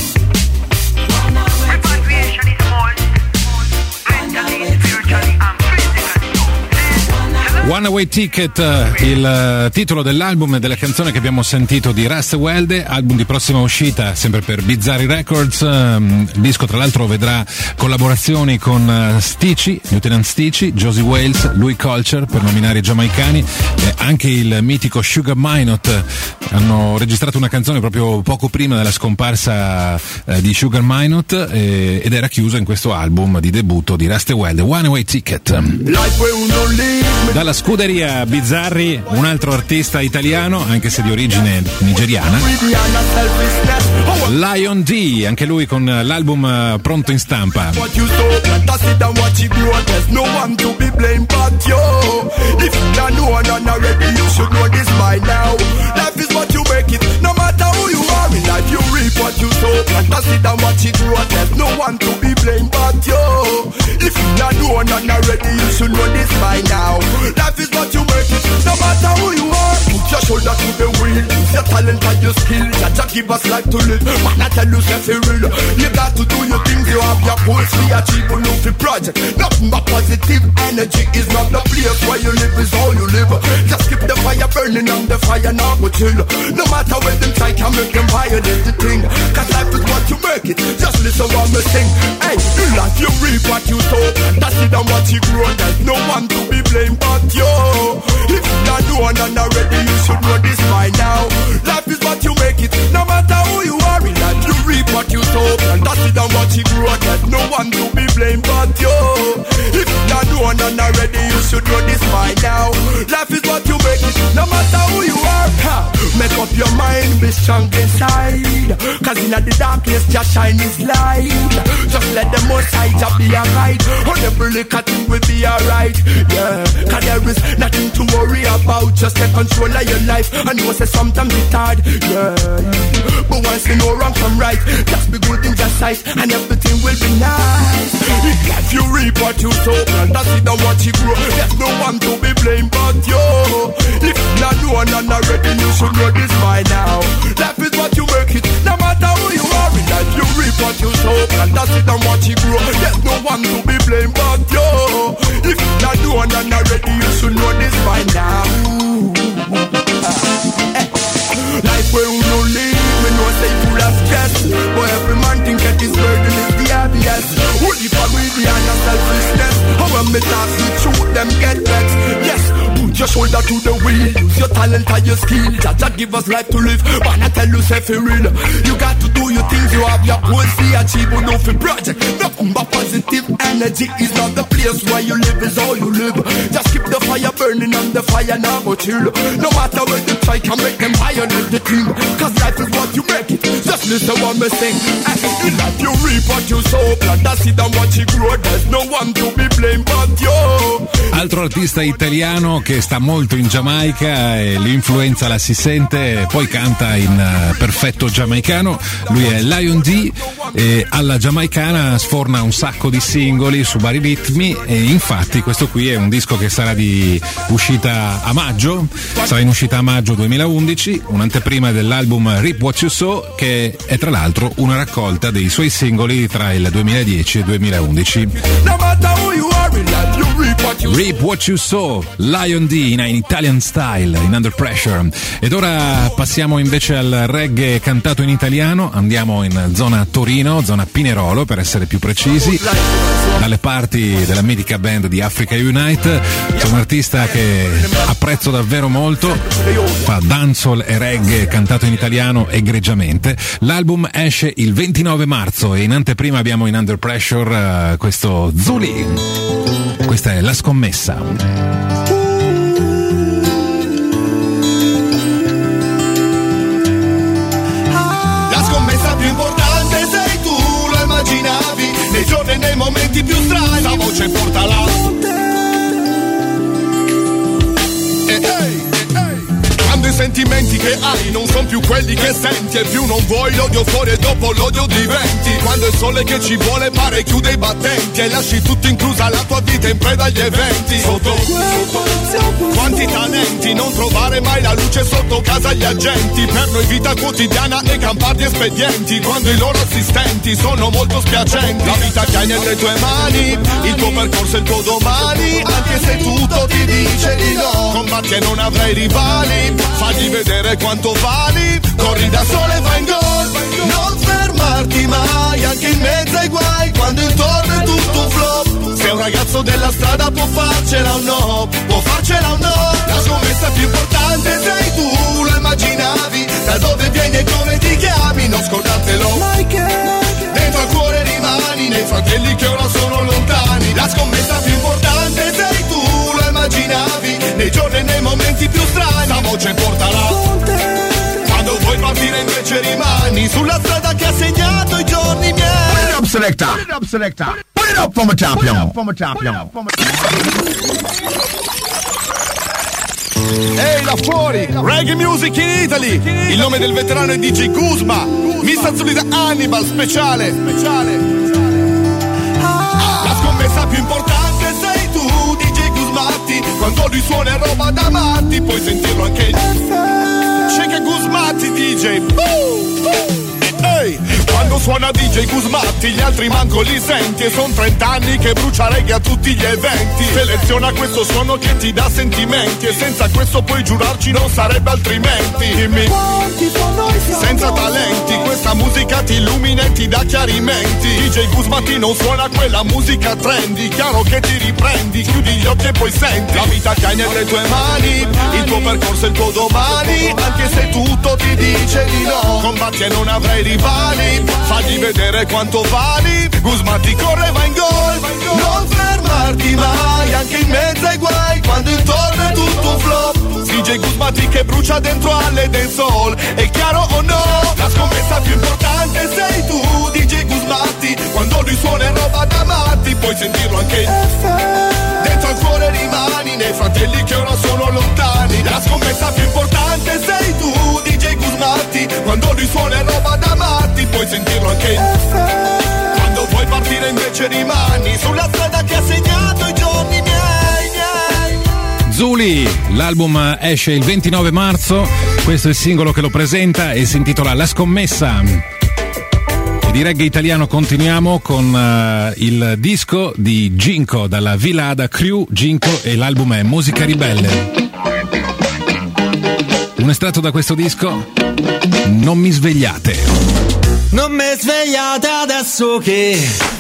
Repatriation is all mentally, spiritually and physically.
One Way Ticket, il titolo dell'album e della canzone che abbiamo sentito di Russ Welde, album di prossima uscita sempre per Bizzarri Records. Il disco tra l'altro vedrà collaborazioni con Stici, Lieutenant Stici, Josie Wales, Louis Culture per nominare i giamaicani, e anche il mitico Sugar Minot. Hanno registrato una canzone proprio poco prima della scomparsa eh, di Sugar Minot eh, ed era chiusa in questo album di debutto di Russ Welde, One Way Ticket. Dalla scuderia Bizzarri, un altro artista italiano, anche se di origine nigeriana, Lion D, anche lui con l'album pronto in stampa.
Life is what you make it, no matter who you are. Put your shoulder to the wheel, use your talent and your skill. Jah give us life to live, man I tell you something real. You got to do your things, you have your goals to achieve. You know the project, nothing but positive energy is not the place where you live, is how you live. Just keep the fire burning and the fire now go chill. No matter where them try can make them violate the thing. Cause life is what you make it, just listen what me sing. Hey, in life you reap what you sow, that's it and what you grow. There's no one to be blamed but you. If you not know and not ready, you should know this by now. Life is what you make it, no matter who you are. In life you reap what you sow, and that's it and what you grow. There's no one to be blamed but you. If you not know and not ready, you should know this by now. Life is what you make it, no matter who you are. Ha. Make up your mind, be strong inside. Cause in the darkness, just shine his light. Just let the most high just be alright. On every little thing will be alright. Yeah, cause there is nothing to worry about. Just take control of your life. And you say sometimes it's hard. Yeah, but once you know wrong from right, just be good in your sight, and everything will be nice. If you reap what you sow, and that's it and what you grow. There's no one to be blamed but you. If you not know and not ready, you should know this by now. Life is what you make it, no matter who you are. In life you reap what you sow, and that's it and what you grow. There's no one to be blamed but you. If you not know and not ready, you should know this by now.
talk the truth, them get vexed. Yes, put your shoulder to the wheel, use your talent and your skill. Jah give us life to live, but I tell you say for real. You got to do your things, you have your goals to achieve, but no for project. Nothing but positive energy is not the place where you live, is all you live. Just keep the fire burning and the fire now go chill. No matter what you try, can make them higher than the team. Cause life is what you make it, just listen what me sing. In life you reap what you sow, plant a seed and watch it grow. There's no one to be blamed but you.
Altro artista italiano che sta molto in Giamaica e l'influenza la si sente, poi canta in uh, perfetto giamaicano. Lui è Lion D e alla giamaicana sforna un sacco di singoli su vari ritmi e infatti questo qui è un disco che sarà di uscita a maggio, sarà in uscita a maggio duemilaundici, un'anteprima dell'album Reap What You Sow, che è tra l'altro una raccolta dei suoi singoli tra il duemiladieci e il duemilaundici. Reap What You Sow, Lion D in Italian Style, in Under Pressure. Ed ora passiamo invece al reggae cantato in italiano, andiamo in zona Torino, zona Pinerolo per essere più precisi, dalle parti della mitica band di Africa Unite. C'è un artista che apprezzo davvero molto, fa dancehall e reggae cantato in italiano egregiamente. L'album esce il ventinove marzo e in anteprima abbiamo in Under Pressure uh, questo Zuli. Questa è La Scommessa.
La scommessa più importante sei tu, lo immaginavi nei giorni e nei momenti più strani. La voce portala con te. E ehi, quando i sentimenti che hai non sono più quelli che senti e più non vuoi l'odio fuori e dopo l'odio diventi. Quando il sole che ci vuole pare chiude i battenti e lasci tutto inclusa la tua vita in preda agli eventi. Sotto quanti talenti, non trovare mai la luce sotto casa agli agenti. Per noi vita quotidiana e campati espedienti, quando i loro assistenti sono molto spiacenti. La vita che hai nelle tue mani, il tuo percorso e il tuo domani, anche se tutto ti dice di no. Combatti e non avrai rivali, fagli vedere quanto vali, corri da sole e vai in gol. Non fermarti mai, anche in mezzo ai guai, quando intorno è tutto un flop. Se un ragazzo della strada può farcela o no, può farcela o no. La scommessa più importante sei tu, lo immaginavi, da dove vieni e come ti chiami, non scordatelo. Dentro al cuore rimani, nei fratelli che ora sono lontani. La scommessa più importante sei tu, lo immaginavi, nei giorni e nei momenti più strani. La voce portala con te. Quando vuoi partire invece rimani sulla strada che ha segnato i giorni miei.
Put it up, selector. Put it up, selector. Put it up from a top, young. From a top, young.
Ehi là fuori, Reggae Music in Italy. Il nome del veterano è D J Guzma, Mister Zuli da Hannibal, speciale. La scommessa più importante sei tu, D J Guzmatti. Quando lui suona è roba da matti, puoi sentirlo anche in Shake Guzmatti D J. Boo, boo. Ehi, quando suona D J Guzmatti gli altri manco li senti. E son trent'anni che brucia reggae a tutti gli eventi. Seleziona questo suono che ti dà sentimenti, e senza questo puoi giurarci non sarebbe altrimenti. Dimmi, senza talenti questa musica ti illumina e ti dà chiarimenti. D J Guzmatti non suona quella musica trendy, chiaro che ti riprendi, chiudi gli occhi e poi senti la vita che hai nelle tue mani, il tuo percorso e il tuo domani, anche se tutto ti dice di no. Combatti e non avrai rivali, fagli vedere quanto vali. Guzmatti corre, va in gol. Non fermarti mai, anche in mezzo ai guai, quando intorno è tutto un flop. D J Guzmatti che brucia dentro alle dancehall, è chiaro o no? La scommessa più importante sei tu, D J Guzmatti. Quando lui suona è roba da matti, puoi sentirlo anche dentro al cuore rimani, nei fratelli che ora sono lontani. La scommessa più importante sei tu, D J Guzmatti. Quando lui suona è roba da matti, puoi sentirlo anche quando vuoi partire invece rimani sulla strada che ha segnato i giorni miei.
Zuli, l'album esce il ventinove marzo, questo è il singolo che lo presenta e si intitola La Scommessa. E di reggae italiano continuiamo con uh, il disco di Ginko dalla Vilada Crew. Ginko e l'album è Musica Ribelle. Un estratto da questo disco, Non mi svegliate.
Non mi svegliate adesso che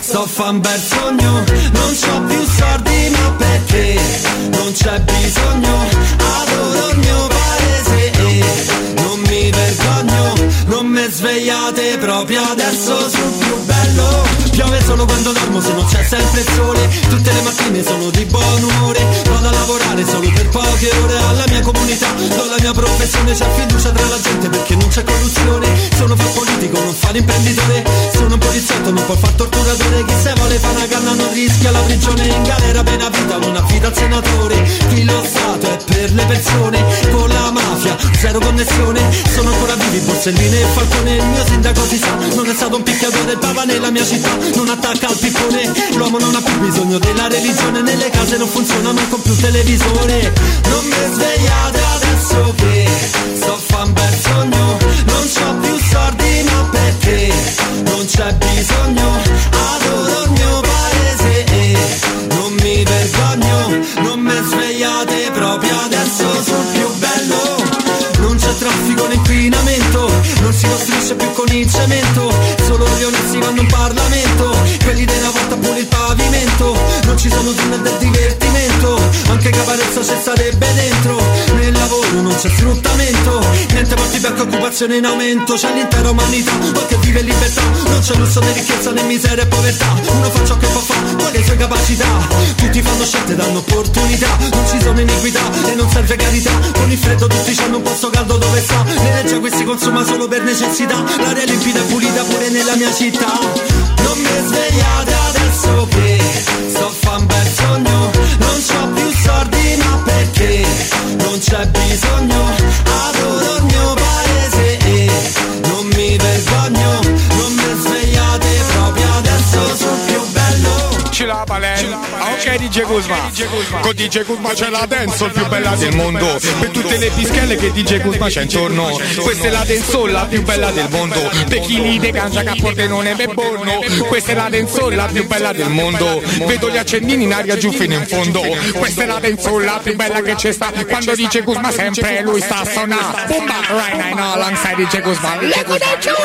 sto fa un bel sogno, non c'ho più soldi ma perché non c'è bisogno, adoro il mio paese e non mi vergogno, non mi svegliate proprio adesso sul più bello, piove solo quando dormo se non c'è sempre il sole, tutte le mattine sono di buon umore, vado a lavorare solo per poche ore, alla mia comunità, do la mia professione, c'è fiducia tra la gente perché non c'è corruzione, sono fa politico, non fa l'imprenditore, sono un poliziotto, non può far torturatore, chi se vuole fa una canna non rischia la prigione, in galera per una vita, non affida al senatore, qui lo Stato è per le persone, con la mafia, zero connessione, sono ancora vivi Borsellino e Falcone, il mio sindaco si sa, non è stato un picchiatore, il papa nella mia città, non attacca al pippone, l'uomo non ha più bisogno della religione, nelle case non funziona manco più televisore, non mi svegliate adesso che sto fa un bel sogno, non c'ho più soldi ma perché non c'è bisogno, adoro il mio paese e non mi vergogno, non mi svegliate proprio adesso sul più bello, non c'è traffico né inquinamento, non si costruisce più con il cemento, solo gli onesti vanno in Parlamento, quelli della volta pure il pavimento, non ci sono tunnel del divertimento, anche Caparezza c'è sarebbe dentro, nel lavoro non c'è sfruttamento, niente morti per occupazione in aumento, c'è l'intera umanità, ma che vive in libertà, non c'è lusso né ricchezza né miseria e povertà, uno fa ciò che può fare con le sue capacità, tutti fanno scelte, danno opportunità, non ci sono iniquità e non serve carità, con il freddo tutti c'hanno un posto caldo dove sta, l'energia qui si consuma solo per necessità, l'aria limpida e pulita pure nella mia città, non mi svegliate adesso che sto fa un bel sogno, non c'ho più soldi ma perché non c'è bisogno, adoro il mio paese e non mi vergogno, non mi svegliate proprio adesso sul più bello.
Ce la Balen, ok D J Guzma, con D J Guzma c'è la dance più bella del mondo, per tutte le pischelle che D J Guzma c'è intorno, questa è la dancehall la più bella del mondo, per chi li de cangia che a Pordenone è buono, questa è la dancehall la più bella del mondo, vedo gli accendini in aria giù fino in fondo, questa è la dancehall la più bella che c'è sta, quando D J Guzma sempre lui sta a suonare, boom bap right now, no, alongside D J Guzma, leggo da giù.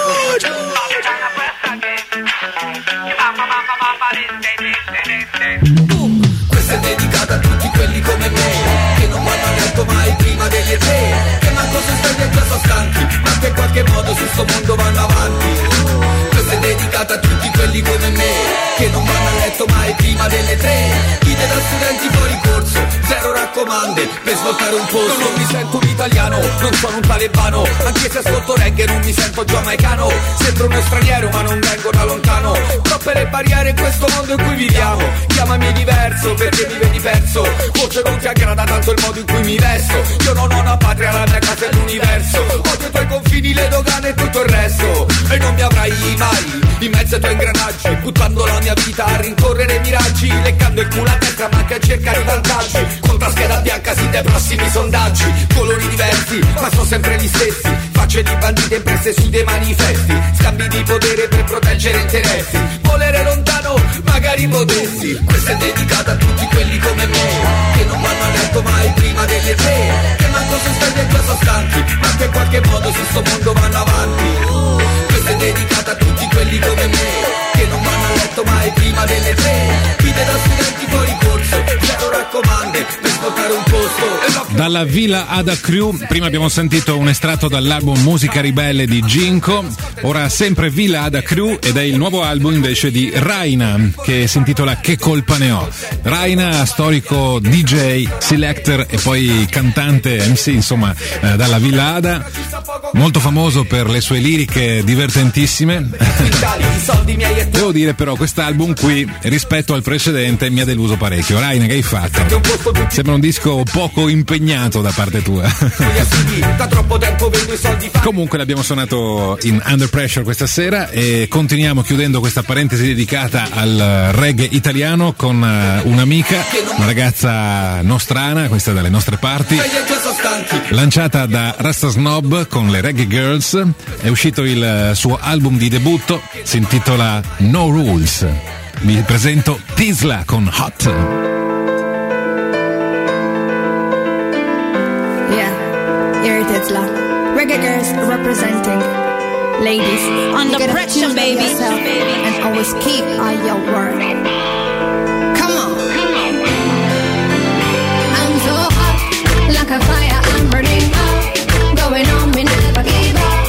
Questa è dedicata a tutti quelli come me, che non vanno a letto mai prima delle tre, che manco se stati e già sono stanchi, ma che in qualche modo su sto mondo vanno avanti. Questa è dedicata a tutti quelli come me, che non vanno a letto mai prima delle tre, guide da studenti fuori corso, zero raccomande per svoltare un posto. Io non mi sento un italiano, non sono un talebano, anche se ascolto reggae non mi sento giamaicano, sembro uno straniero ma non vengo da lontano, troppe le barriere in questo mondo in cui viviamo, chiamami diverso perché mi vedi perso, forse non ti aggrada tanto il modo in cui mi vesto, io non ho una patria, la mia casa è l'universo, odio i tuoi confini, le dogane e tutto il resto, e non mi avrai mai in mezzo ai tuoi ingranaggi, buttando la mia vita a rincorrere miraggi, leccando il culo a destra ma anche a cercare i vantaggi, con la scheda bianca sì dei prossimi sondaggi, colori diversi ma sono sempre gli stessi, facce di bandite impresse su dei manifesti, scambi di potere per proteggere interessi, volere lontano magari potessi. Questa è dedicata a tutti quelli come me, che non vanno a letto mai prima delle tre, che manco se stati e già sono stanchi, ma che in qualche modo su sto mondo vanno avanti. Questa è dedicata a tutti quelli come me, che non vanno a letto mai prima delle tre, guide da studenti fuori corso, zero raccomande per svoltare un posto.
Dalla Villa Ada Crew, prima abbiamo sentito un estratto dall'album Musica Ribelle di Ginko, ora sempre Villa Ada Crew ed è il nuovo album invece di Raina che si intitola Che colpa ne ho. Raina, storico D J, selector e poi cantante M C, insomma, eh, dalla Villa Ada, molto famoso per le sue liriche divertentissime. Devo dire però quest'album qui rispetto al precedente mi ha deluso parecchio. Raina, che hai fatto? Sembra un disco poco impegnato da parte tua. Comunque l'abbiamo suonato in Under Pressure questa sera e continuiamo chiudendo questa parentesi dedicata al reggae italiano con un'amica, una ragazza nostrana, questa dalle nostre parti, lanciata da Rasta Snob con le Reggae Girls. È uscito il suo album di debutto, si intitola No Rules. Vi presento Tisla con Hot.
Yeah, here it is, la Reggae Girls representing.
Ladies, under pressure, baby.
And always keep all your word. Come on. I'm so hot, like a fire, I'm burning up. Going on, me never give up.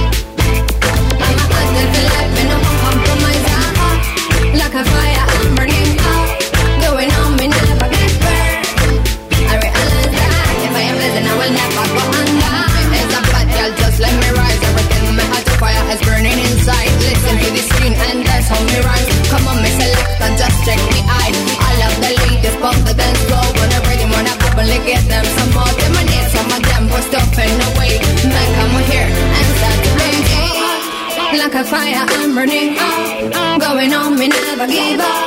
I'm a hot little life, me no compromise. I'm hot, like a fire, I'm burning up. Going on, me never get burned. I realize that if I am blessed, I will never go under. As a bad girl, just let me rise. Everything me hot fire is burning inside. Listen to the screen and that's how me rise. Come on, me select and just check me eye. I love the ladies, bump the dance floor. When I'm ready, when I properly get them some more. Them I need some of them, but stuff in the way. Man, come here and start to play. Like a fire, I'm burning up. I'm going on, me never give up.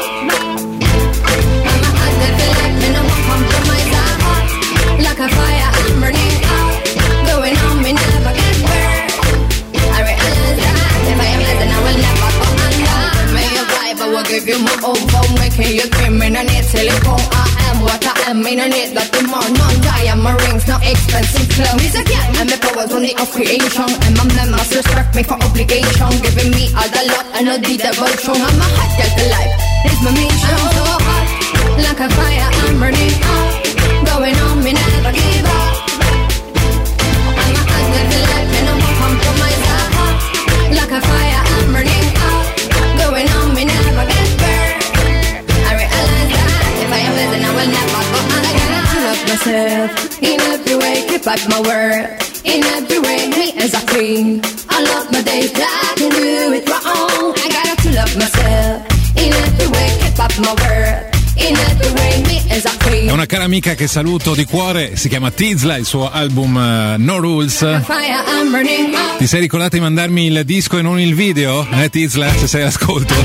I'm a hot little like me, no compromise. I'm hot. Like a fire, I'm burning up. Going on, me never get burned. I realize that if I am less then I will never go under. May you vibe, I will give you my own phone. Making you scream, me no need telephone. I am what I am, me no need nothing more. No diamond rings, no expensive clothes. And my powers on the of creation. And my men must respect me for obligation. Giving me all the love and no the devil strong. I'm a hot girl for life, it's my mission. I'm so hot, like a fire, I'm burning up. Going on, me never give up. I'm a hot girl for life, me no compromise. Like a fire, I'm burning up. Going on, me never get burned. I realize that if I am less, I will never go under. I love myself in every way, keep up my word. In every way, me as a queen. I love my days that I can do it wrong. I gotta to love myself in every way, keep up my word. In every way, me as a queen.
È una cara amica che saluto di cuore, si chiama Tizla, il suo album uh, No Rules.
Fire, I'm burning up.
Ti sei ricordata di mandarmi il disco e non il video? Eh Tizla, se sei all'ascolto?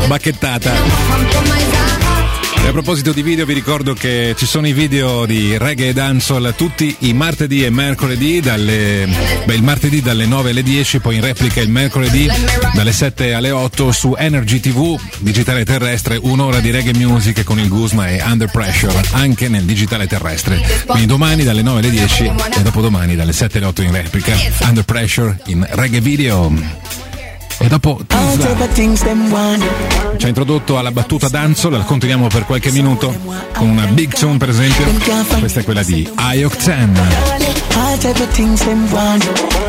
Bacchettata. E a proposito di video vi ricordo che ci sono i video di Reggae e Dancehall tutti i martedì e mercoledì dalle, beh, il martedì dalle nove alle dieci, poi in replica il mercoledì dalle sette alle otto su Energy tivù, digitale terrestre, un'ora di reggae music con il Guzma e Under Pressure anche nel digitale terrestre. Quindi domani dalle nove alle dieci e dopodomani dalle sette alle otto in replica Under Pressure in reggae video. E dopo Tizla ci ha introdotto alla battuta dancehall, la continuiamo per qualche minuto con una big tune per esempio, questa è quella di I Octane.
All type of things them want.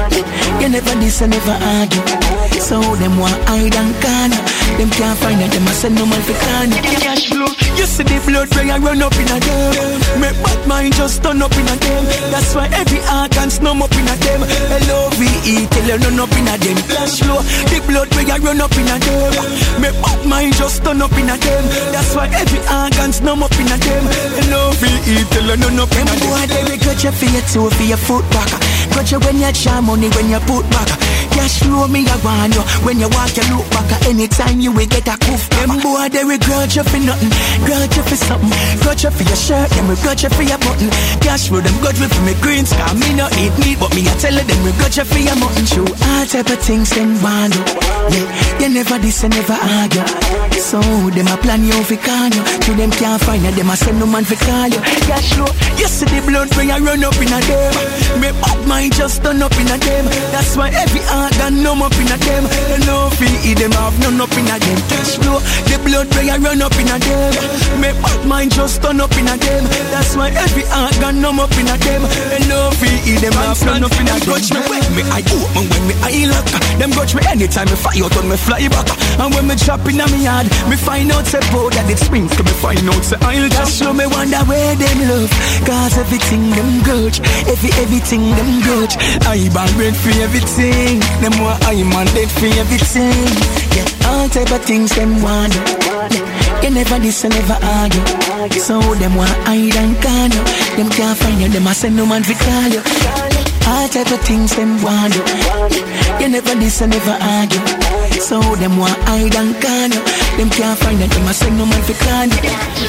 You never diss and never argue. So them want hide and corner. Them can't find it, them a send no man for corner. Cash flow, you see the blood pressure run up in a them. Make bad mind just turn up in a them. That's why every organ snum up in a them. L O V E tell you run up in a them. Cash flow, the blood pressure run up in a them. Make bad mind just turn up in a them. That's why every organ snum up in a them. L O V E tell you run up in a them. Boy, they regret you for your toe, for your foot back. Got you when you charm money when you put back. Cash flow me I want you. When you walk you look back. Anytime you will get a coof. Them boy they regret you for nothing. Grudge you for something. Grudge you for your shirt. Them regret you for your button. Cash flow them grudge me for me greens. Cause me not eat meat. But me I tell them regret you for your mutton. Show all type of things them want you. Yeah, they never diss and never argue. So them a plan you for call you. To them can't find you. Them a send no man for call you. Cash flow. You see the blood when you run up in a them. Me bad mind just turn up in a them. That's why every organ numb up in a them. And no fee them have none up in a them. Cash flow, the blood pressure run up in a them. Me bad mind just turn up in a them. That's why every organ numb up in a them. And no fee them have none up in a them. Grudge me when me I open, when me I lock. Them grudge me anytime me fire out on me fly back. And when me drop in a me yard, me find out say bow that it springs. So me find out say I'll just show me wonder where them love. Cause everything them grudge. Every everything them grudge. I bad bread for everything. Them want I man dead for everything. Yeah, all type of things them want. Yeah, you never diss and never argue. So them want hide and corner. Them can't find you. Them a send no man for call you. All type of things them want. You never diss and never argue. So them want hide and corner. Them can't find you. Them a send no man for call you.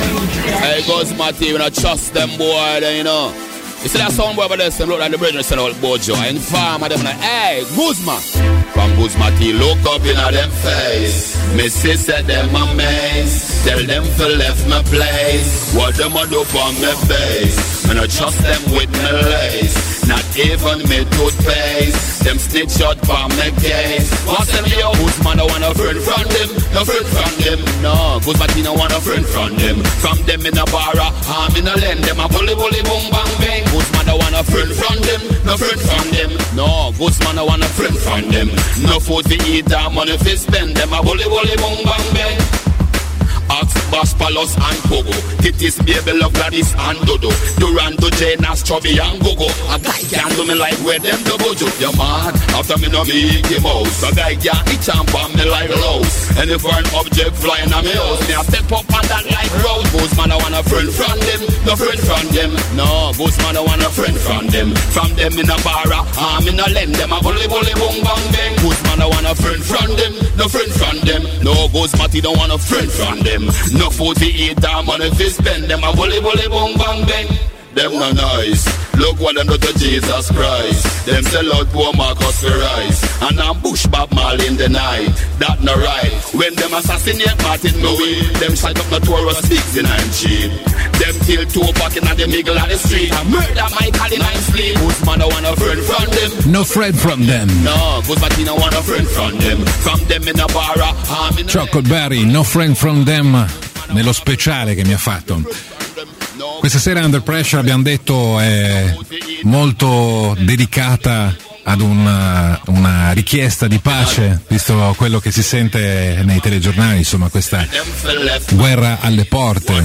Hey, goes Matty, we not trust them boy, then, you know. You see that sound boy over there, some look like the brethren send out Bojo. And farmer them like, hey, Guzma. From Guzma T, look up in a them face. Me sister them amazed. Tell them to left my place. What them a do on me face. Me not trust them with me lace. Not even me toothpaste. Them snitch shot from me case. What's them yo? Guzman don't want a friend from them, no friend from them. No, Guzman don't want a friend from them. From them in a bar, arm in a lend them a bully bully boom bang bang. Guzman don't want a friend from them, no friend from them. No, Guzman don't want a friend from them. No food to eat, or money to spend them a bully bully boom bang bang. Ask Bass, Palos and Pogo. Titties, baby, love Gladys and Dodo. Durando, Janas, Chubby and Gogo. A guy can't do me like where them the bojo. You're mad, after me no Mickey Mouse. A guy can't itch and bomb me like Rose. Any foreign object flying on me house. Me a step up on that like Rose. Boozman, I want a friend from them. No friend from them. No, Boozman, I want a friend from them. From them in a bar, arm in a lend them. A bully, bully, boom, bang, bang. Boozman, I want a friend from them. No friend from them. No, Boozman, don't want a friend from them. No food to eat, damn money to spend. Them a bully bully boom bang bang. Them no nice. Look what them do to Jesus Christ. Them sell out poor Marcus for rice. And I'm Bush Bob Marley in the night. That no right. When them assassinate Martin Louis, them shut up notorious pigs in I'm cheap. Them kill two back in the middle of the street. I murder Michael in I'm sleep. Guzman don't want a friend from them.
No friend from them.
No, Guzman don't want a friend from them. From them in a bar, I'm in a
Chuckleberry, No friend from them. Nello speciale che mi ha fatto questa sera, Under Pressure, abbiamo detto, è molto dedicata ad una, una richiesta di pace, visto quello che si sente nei telegiornali, insomma, questa guerra alle porte.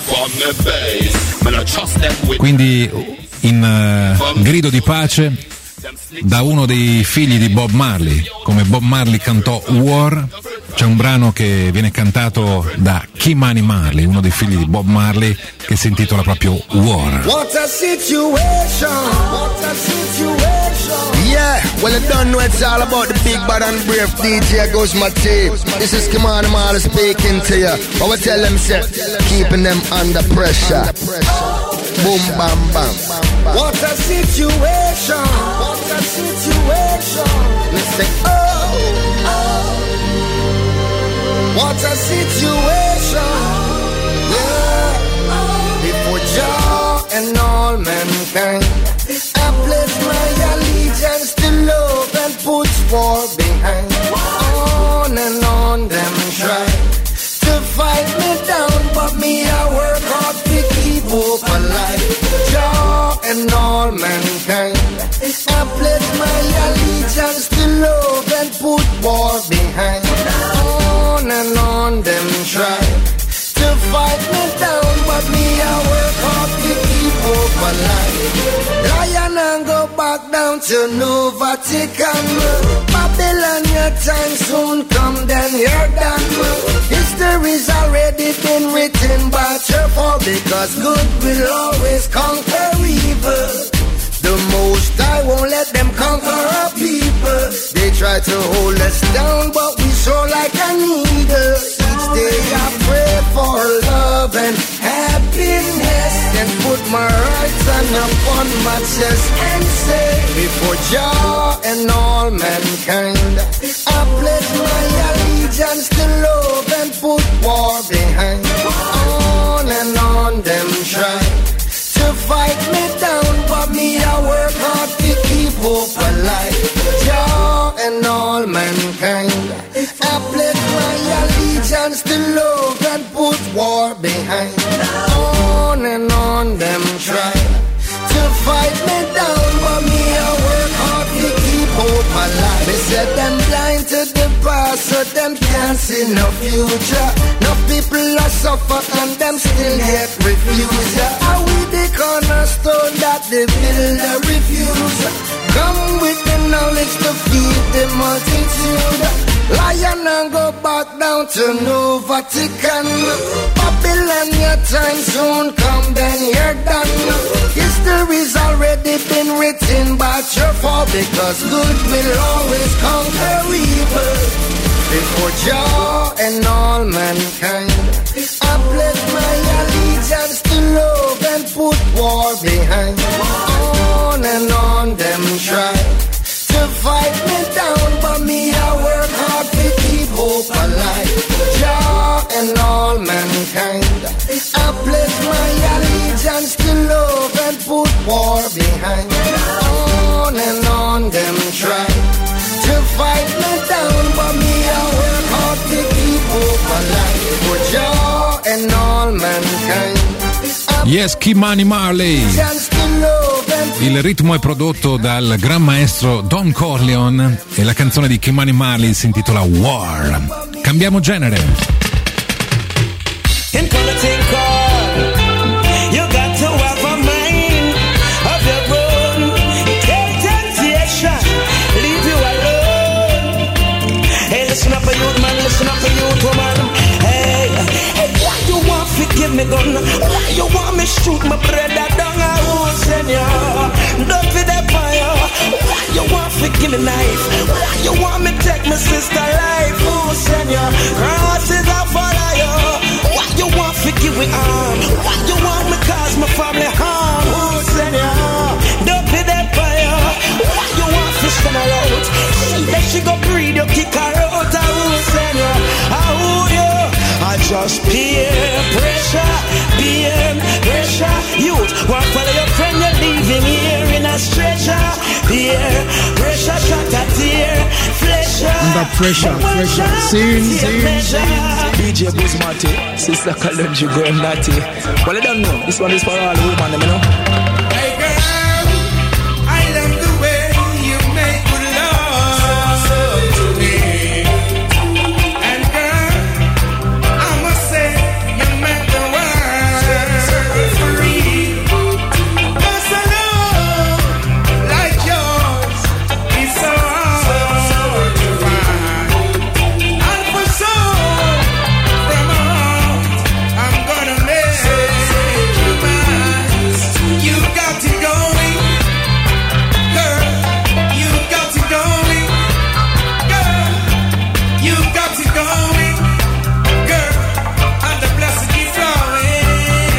Quindi in uh, grido di pace da uno dei figli di Bob Marley. Come Bob Marley cantò War, c'è un brano che viene cantato da Ky-Mani Marley, uno dei figli di Bob Marley, che si intitola proprio War.
What a situation, what a situation. Yeah, well I don't know it's all about the big bad and brave D J Goes my team. This is Ky-Mani Marley speaking to you. But we tell them, say, keeping them under pressure. Boom, bam, bam. What a situation, what a situation. Let's say, oh, oh. What a situation, yeah. Before Jah and all mankind, I pledge my allegiance to love and put war behind. On and on them try to fight me down, but me I work hard to keep hope alive. Jah and all mankind, I pledge my allegiance to love and put war behind. On and on them try to fight me down, but me I work hard to keep hope alive. Lion and go back down to New Vatican. Babylon, your time soon come, then you're done. History's already been written by your fall, because good will always conquer evil. The Most High won't let them conquer our people. They try to hold us down, but we soar like an eagle. Each day I pray for love and happiness, and put my right hand upon my chest and say, before Jah and all mankind, I pledge my allegiance to love and put war behind. On and on them try to fight me down, but me I work hard to keep hope alive. Jah and all mankind, I pledge my allegiance to love and put war behind. On and on them try to fight me down, but me I work hard to keep hope alive. They said them blind to the past, so them can't see no future. No people are suffer and them still yet refuse ya. Are we the cornerstone that the builder refuse? Come with the knowledge to feed the multitude. Lion and go back down to New Vatican. Babylon, your time soon come, then you're done. History's already been written by your fall, because good will always conquer evil. Before Jah and all mankind, I pledge my allegiance to love and put war behind. On and on them try to fight me down, but me I work hard to keep hope alive. Jah and all mankind, I pledge my allegiance to love and put war behind.
Yes, Kimani Marley. Il ritmo è prodotto dal gran maestro Don Corleone e la canzone di Kimani Marley si intitola War. Cambiamo genere.
In politics, you got to have a mind of your own. Take temptation, leave you alone. Hey, listen up, youth man, listen up, youth woman. Hey, hey, why you want to give me gun? Why you want me shoot my brother down a hole, senor? Don't be the fire. Why you want to give me knife? Why you want me take my sister life? Oh, senor, crosses I follow you. Why you want to give me arm? Why you want me cause my family harm? Oh, senor, don't be the fire. Why you want to stand her out? She that she go breed, you kick her out. Oh, senor, oh, you. I just peer pressure, peer pressure. Youth, walk follow your friend, you're leaving here in a stretcher. Peer pressure, shot a tear, flesh.
Under pressure, pressure, sin, sin, sin.
D J Guzmati, Sister Kalonji going natty. Well, I don't know, this one is for all the women, you know.
Hey girl, I love the way you make good love to me. And girl, I must say you make the world free. Cause a love like yours is so hard to find. And for so, from all, I'm gonna make you mine. You got it going, girl. You got it going, girl. You got it going, girl. And the blessing is flowing.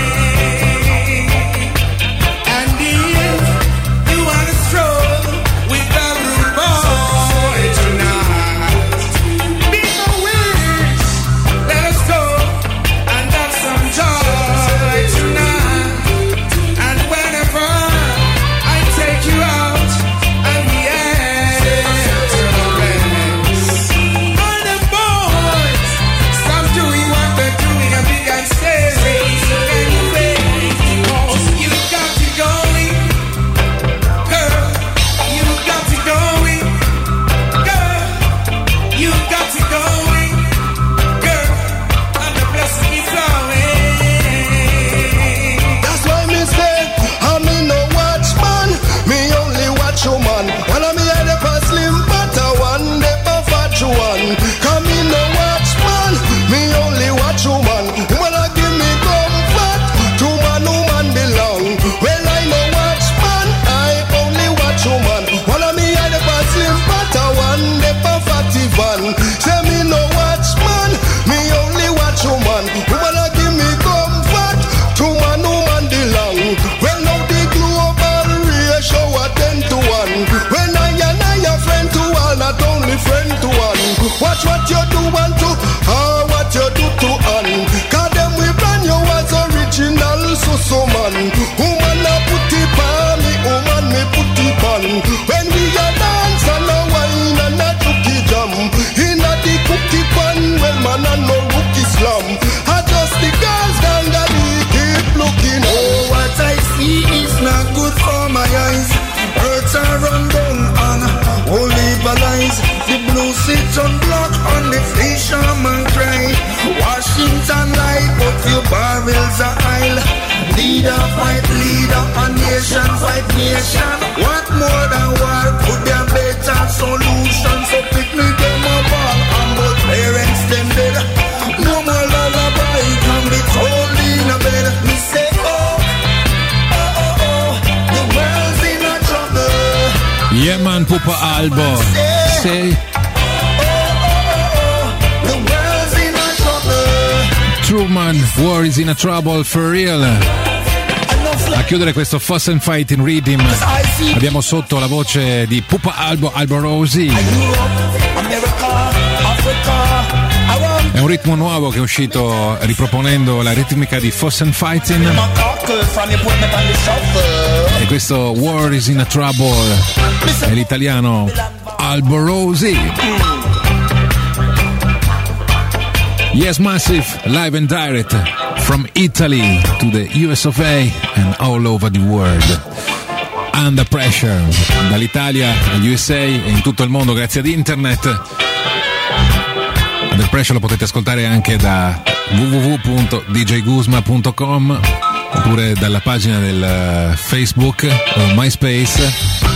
And if you wanna stroll with the rude boy tonight, be my wish. Let us go and have some joy tonight. And whenever I take you out and we head to the place, all the boys stop doing what they're doing and begin staring anyway. Cause you got it going, girl. You got it going, girl. You got it going, girl. And the blessing is flowing.
That's why me say, I'm in no watchman, me only watch you man. When I'm here the first slim but I one day for fat you one. Come in no watchman, me only watch you man. When I give me comfort, to man who man belong. Well I no watchman, I only watch you man. When I'm here the first slim but I one day for fatty van. Say me no watchman, me only watch you man. When I give me comfort, to man who man belong. Well now the global ratio a ten to one. When I and I a friend to all, not only friend to one. Watch what you do and to, or what you do to one. Cause them we brand you as original so so man. Woman a put it on me, woman me put it on. When we a dance and a wine and a cookie jam. In a the cookie pan, well man a no rookie slam. I just the girls down the keep looking.
Oh, what I see is not good for my eyes. Earth are run down and only lies. The blue sits on block on the fisherman cry. Washington light, but few barrels are aisle. Leader fight leader, a nation fight nation. What more than war? Could there better solution? So pick me them up all and both parents them dead. No more lullaby, can be told in a bed. Me say oh, oh, oh, oh, the world's in a trouble.
Yeah man, Pupa Albo. Say
The world's in a trouble.
Truman, War is in a trouble for real. A chiudere questo Fuss and Fight in Rhythm abbiamo sotto la voce di Pupa Albo, Albo Rosie. È un ritmo nuovo che è uscito riproponendo la ritmica di Fuss and Fighting. E questo War is in a trouble è l'italiano Albo Rosie. Yes Massive, live and direct From Italy to the U S of A and all over the world. Under Pressure, dall'Italia agli U S A e in tutto il mondo grazie ad internet. Under Pressure lo potete ascoltare anche da w w w punto d j guzma punto com oppure dalla pagina del Facebook o MySpace,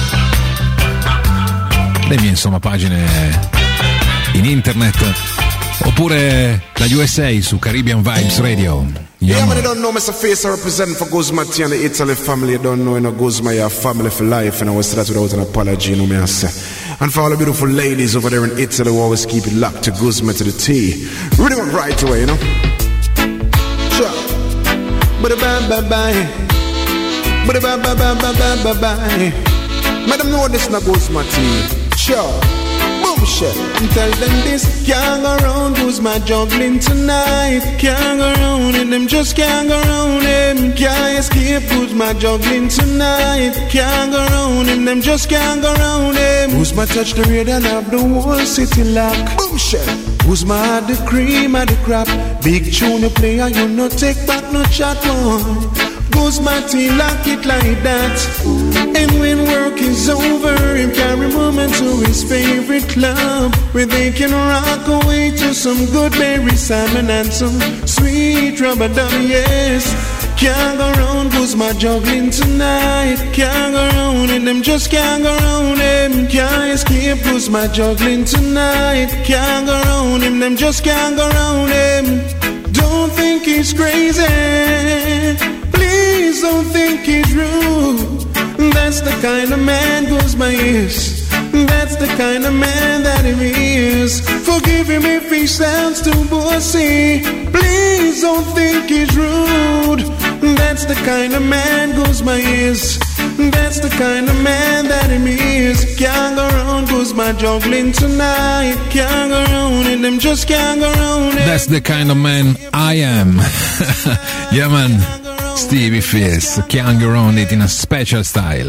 le mie insomma pagine in internet, oppure dagli U S A su Caribbean Vibes Radio.
Yeah, man, you don't know me, so face I represent for Guzma T and the Italy family. You don't know, you know, Guzma, your family for life, and I was that without an apology, you know me, I say. And for all the beautiful ladies over there in Italy who always keep it locked to Guzma to the T. Read them up right away, you know. Sure. Bye bye bye bye. Bye bye bye bye bye bye bye. Madam, know this not Guzma T. Sure. Boom shit. And tell them this. Can't go around, who's my juggling tonight? Can't go around and them just can't go around him. Can't escape, who's my juggling tonight? Can't go around and them just can't go around him. Who's my touch the radio and have the whole city lock? Boom shit. Who's my the cream of the crap? Big tune you play and you no take back no chat one. Goes my team lock it like that. And when work is over, him carry moment to his favorite club, where they can rock away to some good berry salmon and some sweet rubber dub, yes. Can't go round, goes my juggling tonight. Can't go round and them just can't go round him. Can't escape, goes my juggling tonight. Can't go round him, them just can't go round him. Don't think he's crazy, please don't think he's rude. That's the kind of man Guzma is. That's the kind of man that he is. Forgive him if he sounds too bossy. Please don't think he's rude. That's the kind of man Guzma is. That's the kind of man that he is. Can't go around Guzma juggling tonight. Can't go around and them just can't go around it.
That's the kind of man I am. Yeah man, Stevie Fierce, Can't Go Around It in a special style.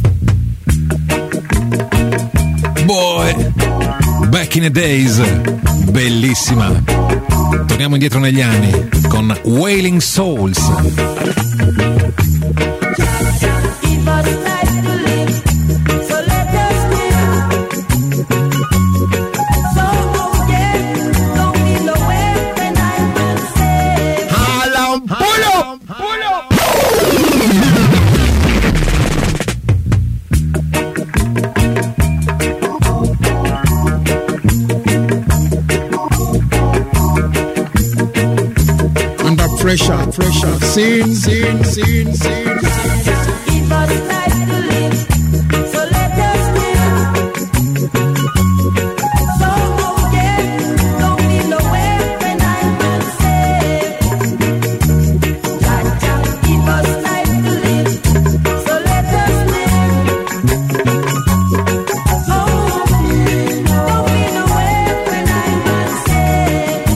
Boy, back in the days, bellissima. Torniamo indietro negli anni con Wailing Souls.
Pressure, pressure, sin, sin, sin, sin.
Give us life to live, so let us live. So go get, don't be nowhere when I'm unsafe. Jah Jah, give us life to live, so let us live. So don't be nowhere when I'm unsafe.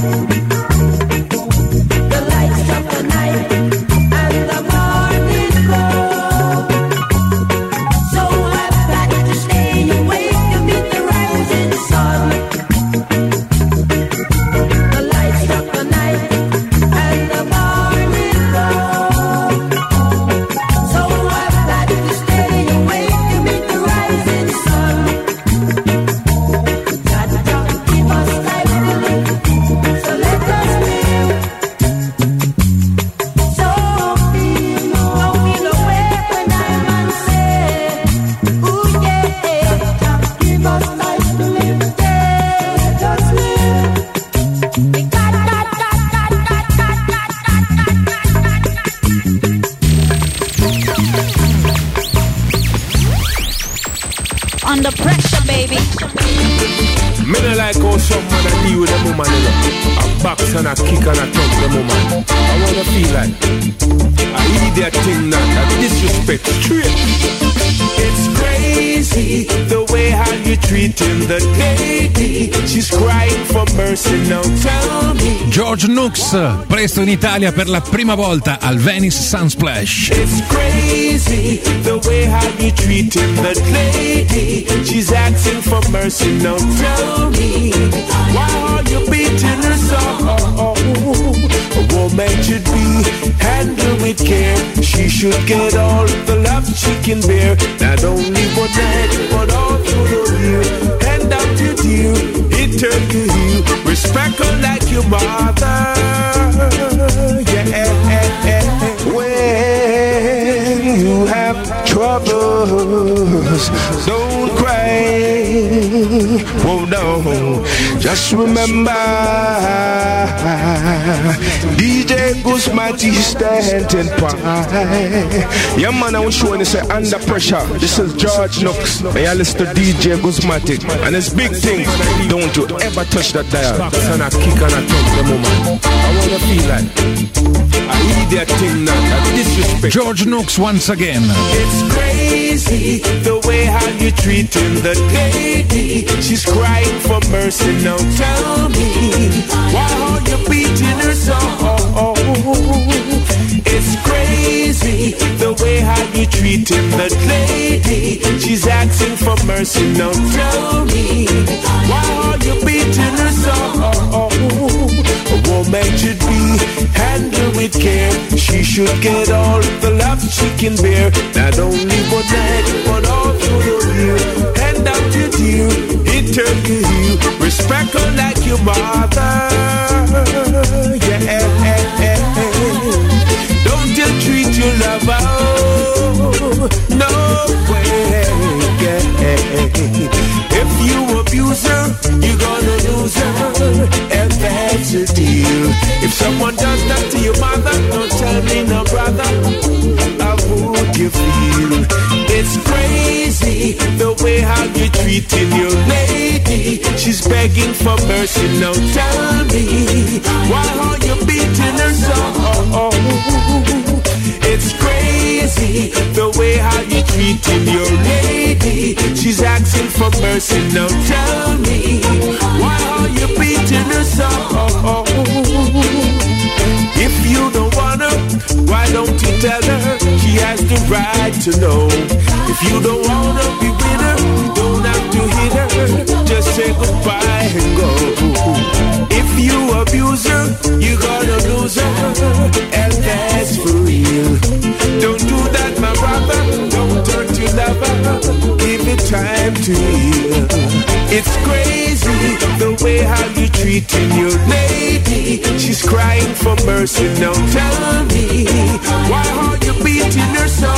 The lights of the night and the morning glow. So I've got to stay awake to meet the rising sun. The lights of the night and the morning glow. So I've got to stay awake to meet the rising sun. God, God, give us life to live, so let us live. So don't be nowhere when I'm unsafe. Ooh yeah, give us life to live, yeah, let us live. God, God, God, God, God, God,
Under pressure, baby.
Me no like how some man a deal with a woman, you know. A box and a kick and a thump the woman. I wanna feel like I idiot thing that, that disrespect straight. It's crazy the way how you treating the lady. She's crying for mercy, now tell me.
George Nooks, presto in Italia per la prima volta al Venice Sunsplash.
It's crazy the way how you treating the lady. She's asking for mercy, now tell me, why are you beating her so? A woman should be handled with care. She should get all the love she can bear. Not only one night, but all through the year. Hand out your dear, it turned to you. Respect her like your mother. Yeah, when you have troubles, don't cry. Oh no, just remember D J Guzmati standing by. Yeah man, I was showing this Under Pressure. This is George Nooks. May I listen to D J Guzmati. And it's big thing. Don't you ever touch that dial. And I kick and I touch the moment. I wanna feel like I need that thing now. That disrespect.
George Nooks once again.
It's crazy the way how you treating the lady. She's crying for mercy. Now tell me, why are you beating her so? It's crazy the way how you treating the lady. She's asking for mercy. Now tell me, why are you beating her so? A woman should be handled with care. She should get all the love she can bear. Not only one night, but all through the year. Hand out your dear, it turned to you. Respect her like your mother. Yeah, don't you treat your lover, oh, no way. Yeah. If you abuse her, you're gonna lose her, and that's the deal. If someone does that to your mother, don't tell me no brother, how would you feel? It's crazy the way how you're treating your lady. She's begging for mercy. Now tell me, why are you beating her so? It's crazy the way how you're treating your lady. She's asking for mercy. Now tell me, why are you beating her so? If you don't wanna, why don't you tell her? She has the right to know. If you don't wanna be with her, you don't have to hit her. Just say goodbye and go. If you abuse her, you're gonna lose her, and that's for real. Don't do that, my brother. Don't turn to lover. Give it time to heal. It's crazy the way how you treating your lady. She's crying for mercy. Now tell me, why are you beating her so?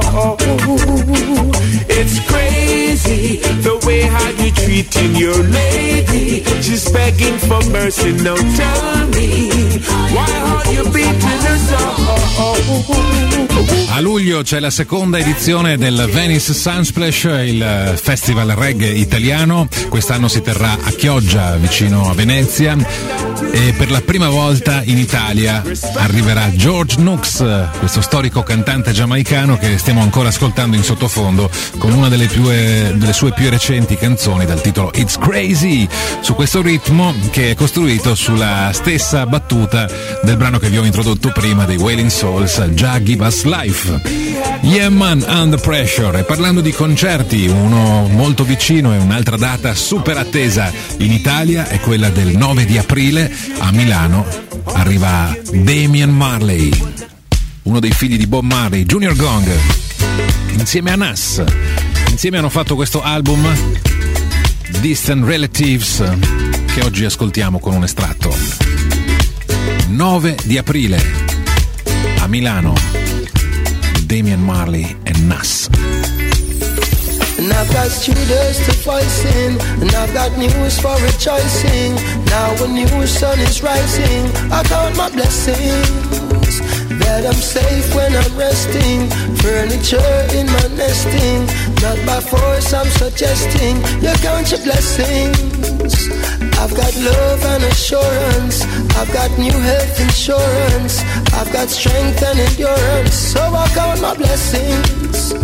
It's crazy the way how you treating your lady. She's begging for mercy. Now tell me, why are you beating her so?
A luglio c'è la seconda edizione del Venice Sunsplash, il festival reggae italiano. Quest'anno si terrà a Chioggia, vicino a Venezia, e per la prima volta in Italia arriverà George Nooks, questo storico cantante giamaicano che stiamo ancora ascoltando in sottofondo con una delle, più, eh, delle sue più recenti canzoni dal titolo It's Crazy, su questo ritmo che è costruito sulla stessa battuta del brano che vi ho introdotto prima dei Wailing Souls, Jah Give Us Life. Yeah man, Under Pressure. E parlando di concerti, uno molto vicino e un'altra data super attesa in Italia è quella del nove di aprile a Milano. Arriva Damian Marley, uno dei figli di Bob Marley, Junior Gong, insieme a Nas. Insieme hanno fatto questo album Distant Relatives, che oggi ascoltiamo con un estratto. nove di aprile a Milano, Damian Marley and Nas.
And I've got students to voice in, and I've got news for rejoicing. Now a new sun is rising, I count my blessings, that I'm safe when I'm resting. Furniture in my nesting, not by force I'm suggesting. You count your blessings. I've got love and assurance, I've got new health insurance, I've got strength and endurance. So I count my blessings.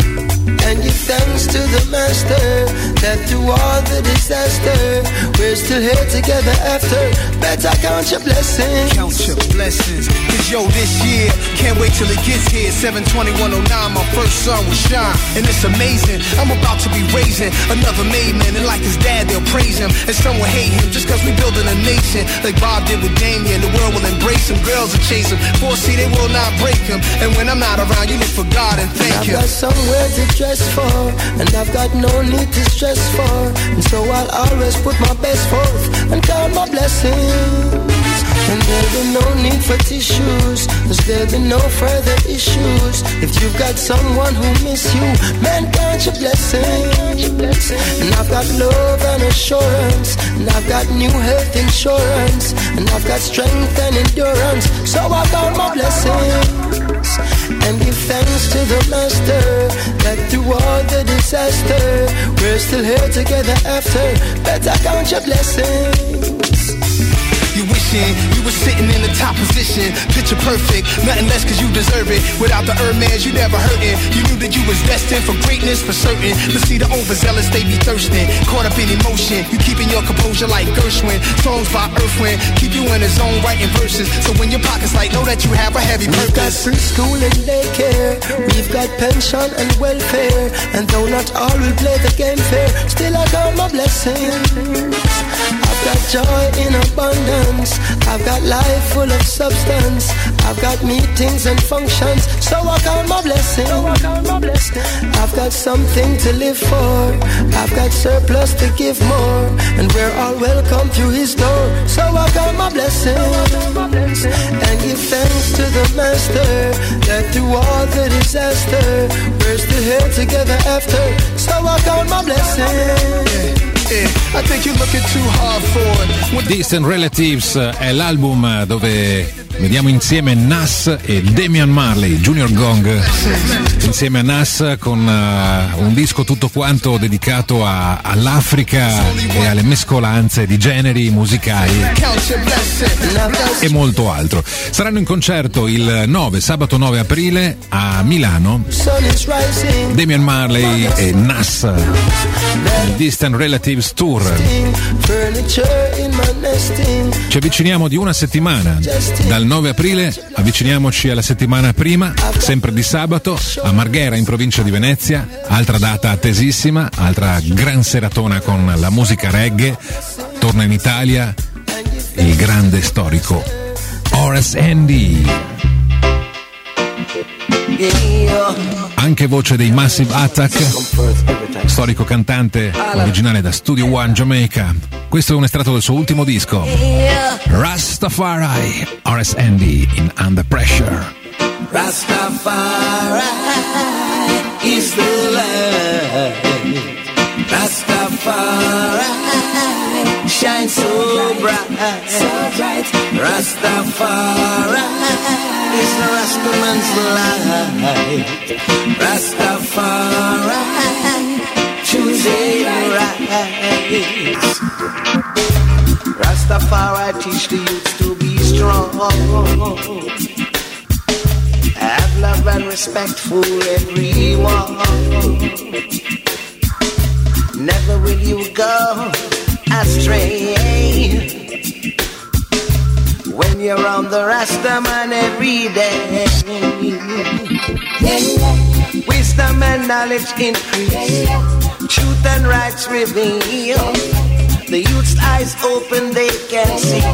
And give thanks to the master that through all the disaster we're still here together after. Better count your blessings.
Count your blessings. Cause yo, this year, can't wait till it gets here. seven twenty-one oh nine, my first son will shine. And it's amazing, I'm about to be raising another made man. And like his dad, they'll praise him. And some will hate him just cause we building a nation. Like Bob did with Damien, the world will embrace him. Girls will chase him, four C they will not break him. And when I'm not around, you look for God and thank
I've
him.
got somewhere to dress for, and I've got no need to stress for. And so I'll always put my best forth and count my blessings. And there'll be no need for tissues, cause there'll be no further issues. If you've got someone who miss you, man, count your blessings. And I've got love and assurance, and I've got new health insurance, and I've got strength and endurance. So I count my blessings and give thanks to the master that through all the disaster we're still here together after. Better count your blessings.
You wishing you were sitting in the top position, picture perfect, nothing less cause you deserve it. Without the Hermes, you never hurting. You knew that you was destined for greatness for certain. But see the overzealous, they be thirsting, caught up in emotion. You keeping your composure like Gershwin. Songs by Earth Wind keep you in the zone writing verses. So when your pocket's light, know that you have a heavy purpose.
We've got preschool and daycare, we've got pension and welfare. And though not all will play the game fair, still I count my blessings. I've got joy in abundance, I've got life full of substance, I've got meetings and functions, so I count my blessings. I've got something to live for, I've got surplus to give more, and we're all welcome through his door, so I count my blessings. And give thanks to the master that through all the disaster we're still here together after, so I count my blessings.
I think you're looking too hard for it.
Distant Relatives è l'album dove vediamo insieme Nas e Damian Marley, Junior Gong, insieme a Nas con uh, un disco tutto quanto dedicato a, all'Africa e alle mescolanze di generi musicali e molto altro. Saranno in concerto il nove, sabato nove aprile a Milano, Damian Marley e Nas, il Distant Relatives Tour. Ci avviciniamo di una settimana, dal nove aprile avviciniamoci alla settimana prima, sempre di sabato, a Marghera in provincia di Venezia, altra data attesissima, altra gran seratona con la musica reggae. Torna in Italia il grande storico Horace Andy, anche voce dei Massive Attack, storico cantante originale da Studio One, Jamaica. Questo è un estratto del suo ultimo disco, Rastafari, Horace Andy in Under Pressure.
Rastafari is the light. Rastafari shines so bright, so bright. Rastafari is the Rastaman's light. Rastafari choosing right. Rastafari teach the youth to be strong, have love and respect for everyone. Never will you go astray when you're on the Rastaman every day. Wisdom and knowledge increase, truth and rights reveal. The youth's eyes open, they can see.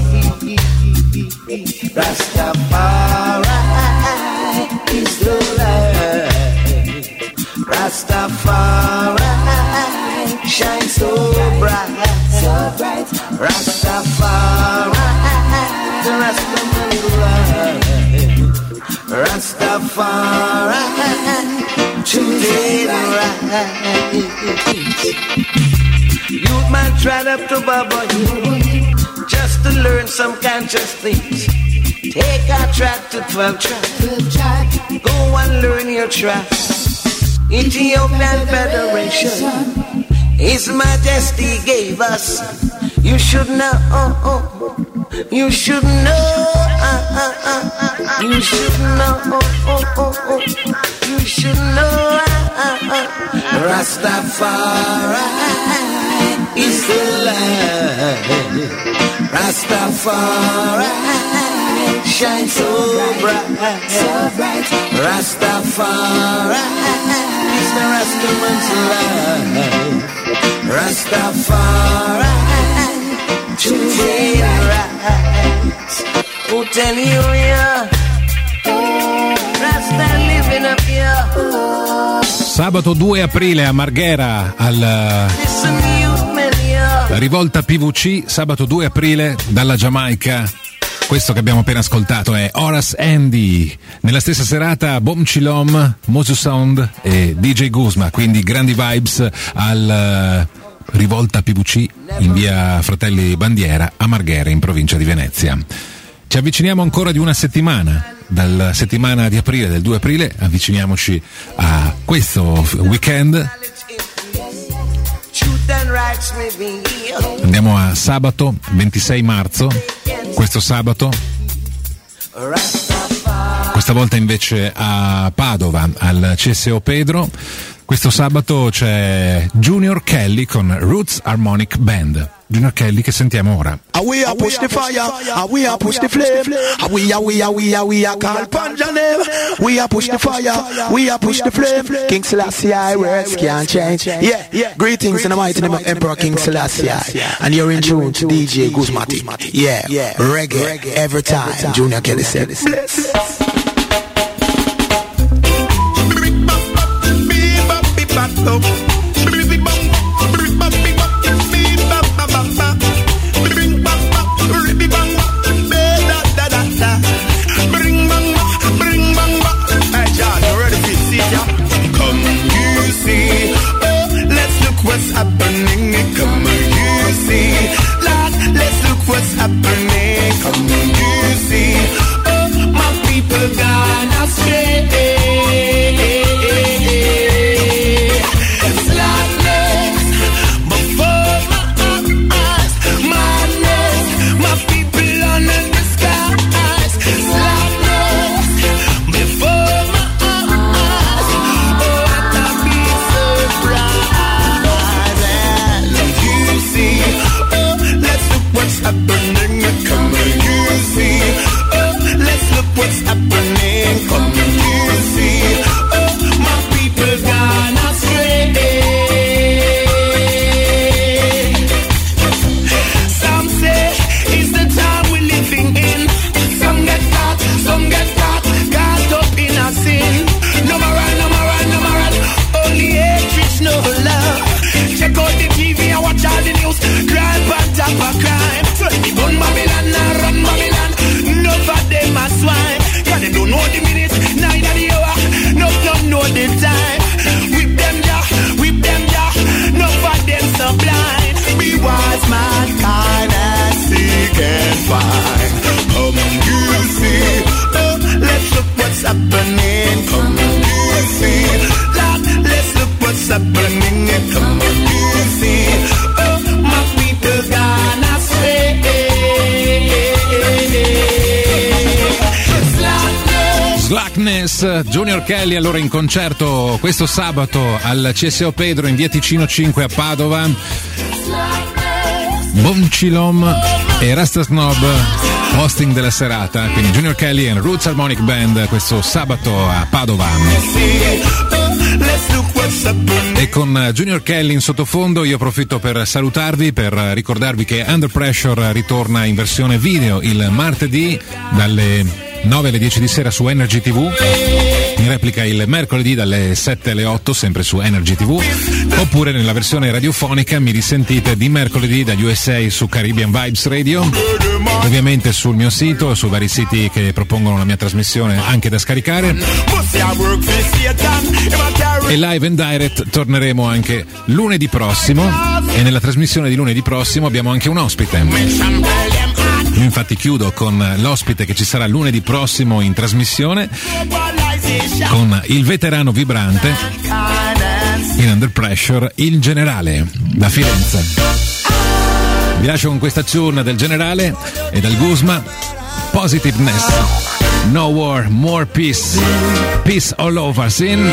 Rastafari is the light. Rastafari shines so bright, so bright. Rastafari, the Rastaman's light. Rastafari, choosing right. Youth man tried up to Baba you just to learn some conscious things. Take a track to twelve track. Go and learn your track. Ethiopian Federation, His Majesty gave us. You should know. You should know. You should know. You should know.
Rastafari is the light. Rastafari shine so bright, so bright. Rastafari is the Rastaman's life. Rastafari today rise. Who tell you yeah? Rasta living up here.
Sabato due aprile a Marghera al Rivolta P V C, sabato due aprile dalla Giamaica. Questo che abbiamo appena ascoltato è Horace Andy. Nella stessa serata Bom Chilom, Mozu Sound e D J Guzma, quindi grandi vibes al Rivolta P V C in via Fratelli Bandiera a Marghera in provincia di Venezia. Ci avviciniamo ancora di una settimana, dalla settimana di aprile, del due aprile, avviciniamoci a questo weekend. Andiamo a sabato ventisei marzo, questo sabato, questa volta invece a Padova, al C S O Pedro. Questo sabato c'è Junior Kelly con Roots Harmonic Band. Junior Kelly che sentiamo ora.
Ah, we a push the fire, ah, we a push the flame, ah, we a we a we a we a call Panja name. We a push the fire, we a push the flame. King Selassie, words can't change. Yeah, yeah. Greetings in the mighty name of Emperor King Selassie, and you're in tune to D J Guzmati. Yeah, yeah. Reggae every time. Junior Kelly said this.
What's happening? Come on, you see. Lord, let's look what's happening. Come on, you see. Oh, my people gone astray. Slackness before my eyes. Madness, my people under the skies. Slackness before my eyes. Oh, I can be surprised. What's happening? Come on, you see. Oh, let's look what's happening. Come on, you see. Oh, my people gone astray. Some say it's the time we're living in. Some get caught, some get caught, caught up in a sin. No moral, no moral, no moral. Only hatred, no love. Check out the T V and watch all the news. Crime on top of crime. They run Babylon and run Babylon. Enough of them a swine. Cause they don't know the minute, neither the hour. No, don't know the time. Whip them ya, whip them ya. Enough of them so blind. Be wise, mankind, and seek and find. Come on, you see. Oh, let's look what's happening. Come on, you see. Lord, let's look what's happening. Come on, you see. Oh, my people gone astray.
Slackness, Junior Kelly allora in concerto questo sabato al C S O Pedro in via Ticino cinque a Padova. Bom Chilom e Rasta Snob hosting della serata, quindi Junior Kelly and Roots Harmonic Band questo sabato a Padova. E con Junior Kelly in sottofondo io approfitto per salutarvi, per ricordarvi che Under Pressure ritorna in versione video il martedì dalle nove alle dieci di sera su Energy ti vu, in replica il mercoledì dalle sette alle otto sempre su Energy ti vu, oppure nella versione radiofonica mi risentite di mercoledì dagli U S A su Caribbean Vibes Radio, ovviamente sul mio sito, su vari siti che propongono la mia trasmissione anche da scaricare, e live and direct torneremo anche lunedì prossimo, e nella trasmissione di lunedì prossimo abbiamo anche un ospite. Io infatti chiudo con l'ospite che ci sarà lunedì prossimo in trasmissione, con il veterano vibrante in Under Pressure, il Generale da Firenze. Vi lascio con questa tune del Generale e dal Guzma, Positiveness. No war, more peace. Peace all over,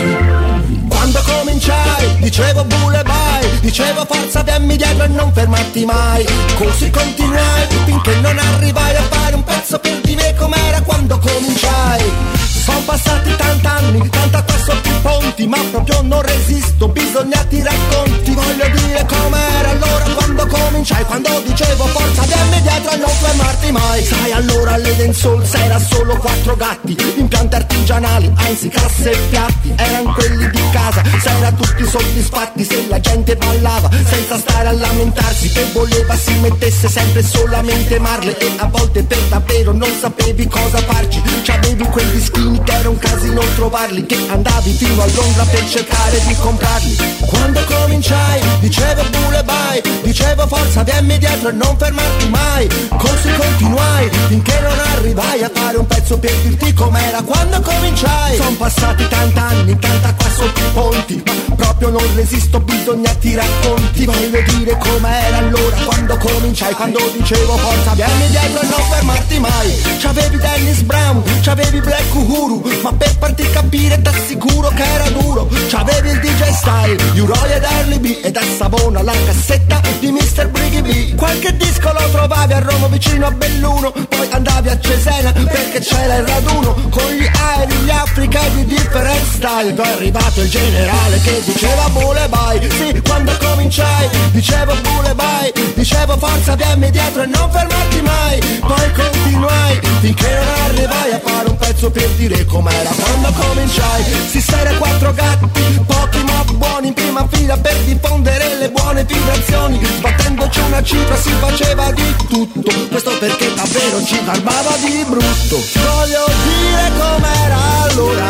sin.
Quando cominciai, dicevo bulle bye, dicevo forza vieni dietro e non fermarti mai. Così continuai finché non arrivai a fare un pezzo più di me com'era quando cominciai. Sono passati tant'anni, tanta acqua sotto i ponti, ma proprio non resisto, bisogna ti racconti. Voglio dire com'era allora quando cominciai, quando dicevo forza vieni dietro e non fermarti mai. Sai allora l'Eden Souls era solo quattro gatti, impianti artigianali, anzi casse e piatti, erano quelli di casa, s'era tutti soddisfatti se la gente ballava senza stare a lamentarsi, che voleva si mettesse sempre solamente marle e a volte per davvero non sapevi cosa farci. C'avevi quei dischini che era un casino trovarli, che andavi fino a Londra per cercare di comprarli. Quando cominciai dicevo bulle bye, dicevo forza vieni dietro e non fermarti mai. Così continuai finché non arrivai a fare un pezzo per dirti com'era quando cominciai. Sono passati tant'anni, tanta acqua sotto i ponti, ma proprio non resisto, bisogna ti racconti. Voglio dire com'era allora quando cominciai, quando dicevo forza vieni dietro e non fermarti mai. C'avevi Dennis Brown, c'avevi Black Uhuru, ma per farti capire t'assicuro che era duro. C'avevi il D J Style, U-Roy ed Early B, ed a Savona la cassetta di mister Briggy B. Qualche disco lo trovavi a Roma vicino a Belluno, poi andavi a Cesena perché c'era il raduno con gli aerei, gli Africa di different style. Poi è arrivato il generale che diceva bulle bye. Sì, quando cominciai dicevo bulle bye, dicevo forza vieni dietro e non fermarti mai. Poi continuai finché non arrivai a fare un pezzo per dire com'era quando cominciai. Si sera quattro gatti, pochi ma buoni in prima fila per diffondere le buone vibrazioni, sbattendoci una cifra si faceva di tutto, questo perché davvero ci garbava di brutto. Voglio dire com'era allora,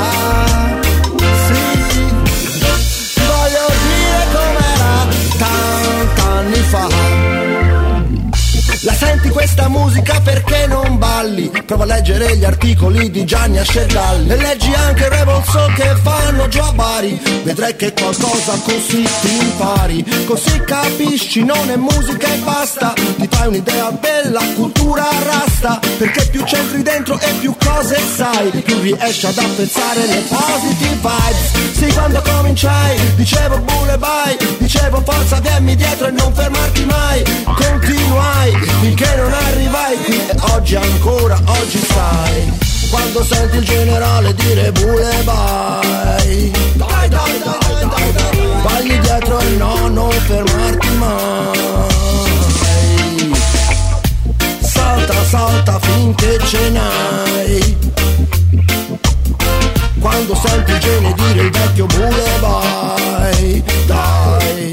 sì, voglio dire com'era tant'anni fa. La senti questa musica perché non balli? Prova a leggere gli articoli di Gianni Ascerdalli e leggi anche il Revolso che fanno già Bari. Vedrai che qualcosa così ti impari, così capisci non è musica e basta. Ti fai un'idea della cultura rasta, perché più c'entri dentro e più cose sai, più riesci ad apprezzare le positive vibes. Sì, quando cominciai dicevo bulle bye, dicevo forza vieni dietro e non fermarti mai. Continuai finché non arrivai qui e oggi ancora, oggi sai, quando senti il generale dire bulle bye, dai dai dai dai dai, dai. Balli dietro e no, non fermarti mai. Salta, salta finché ce n'hai, quando senti il gene dire il vecchio bulle bye, dai.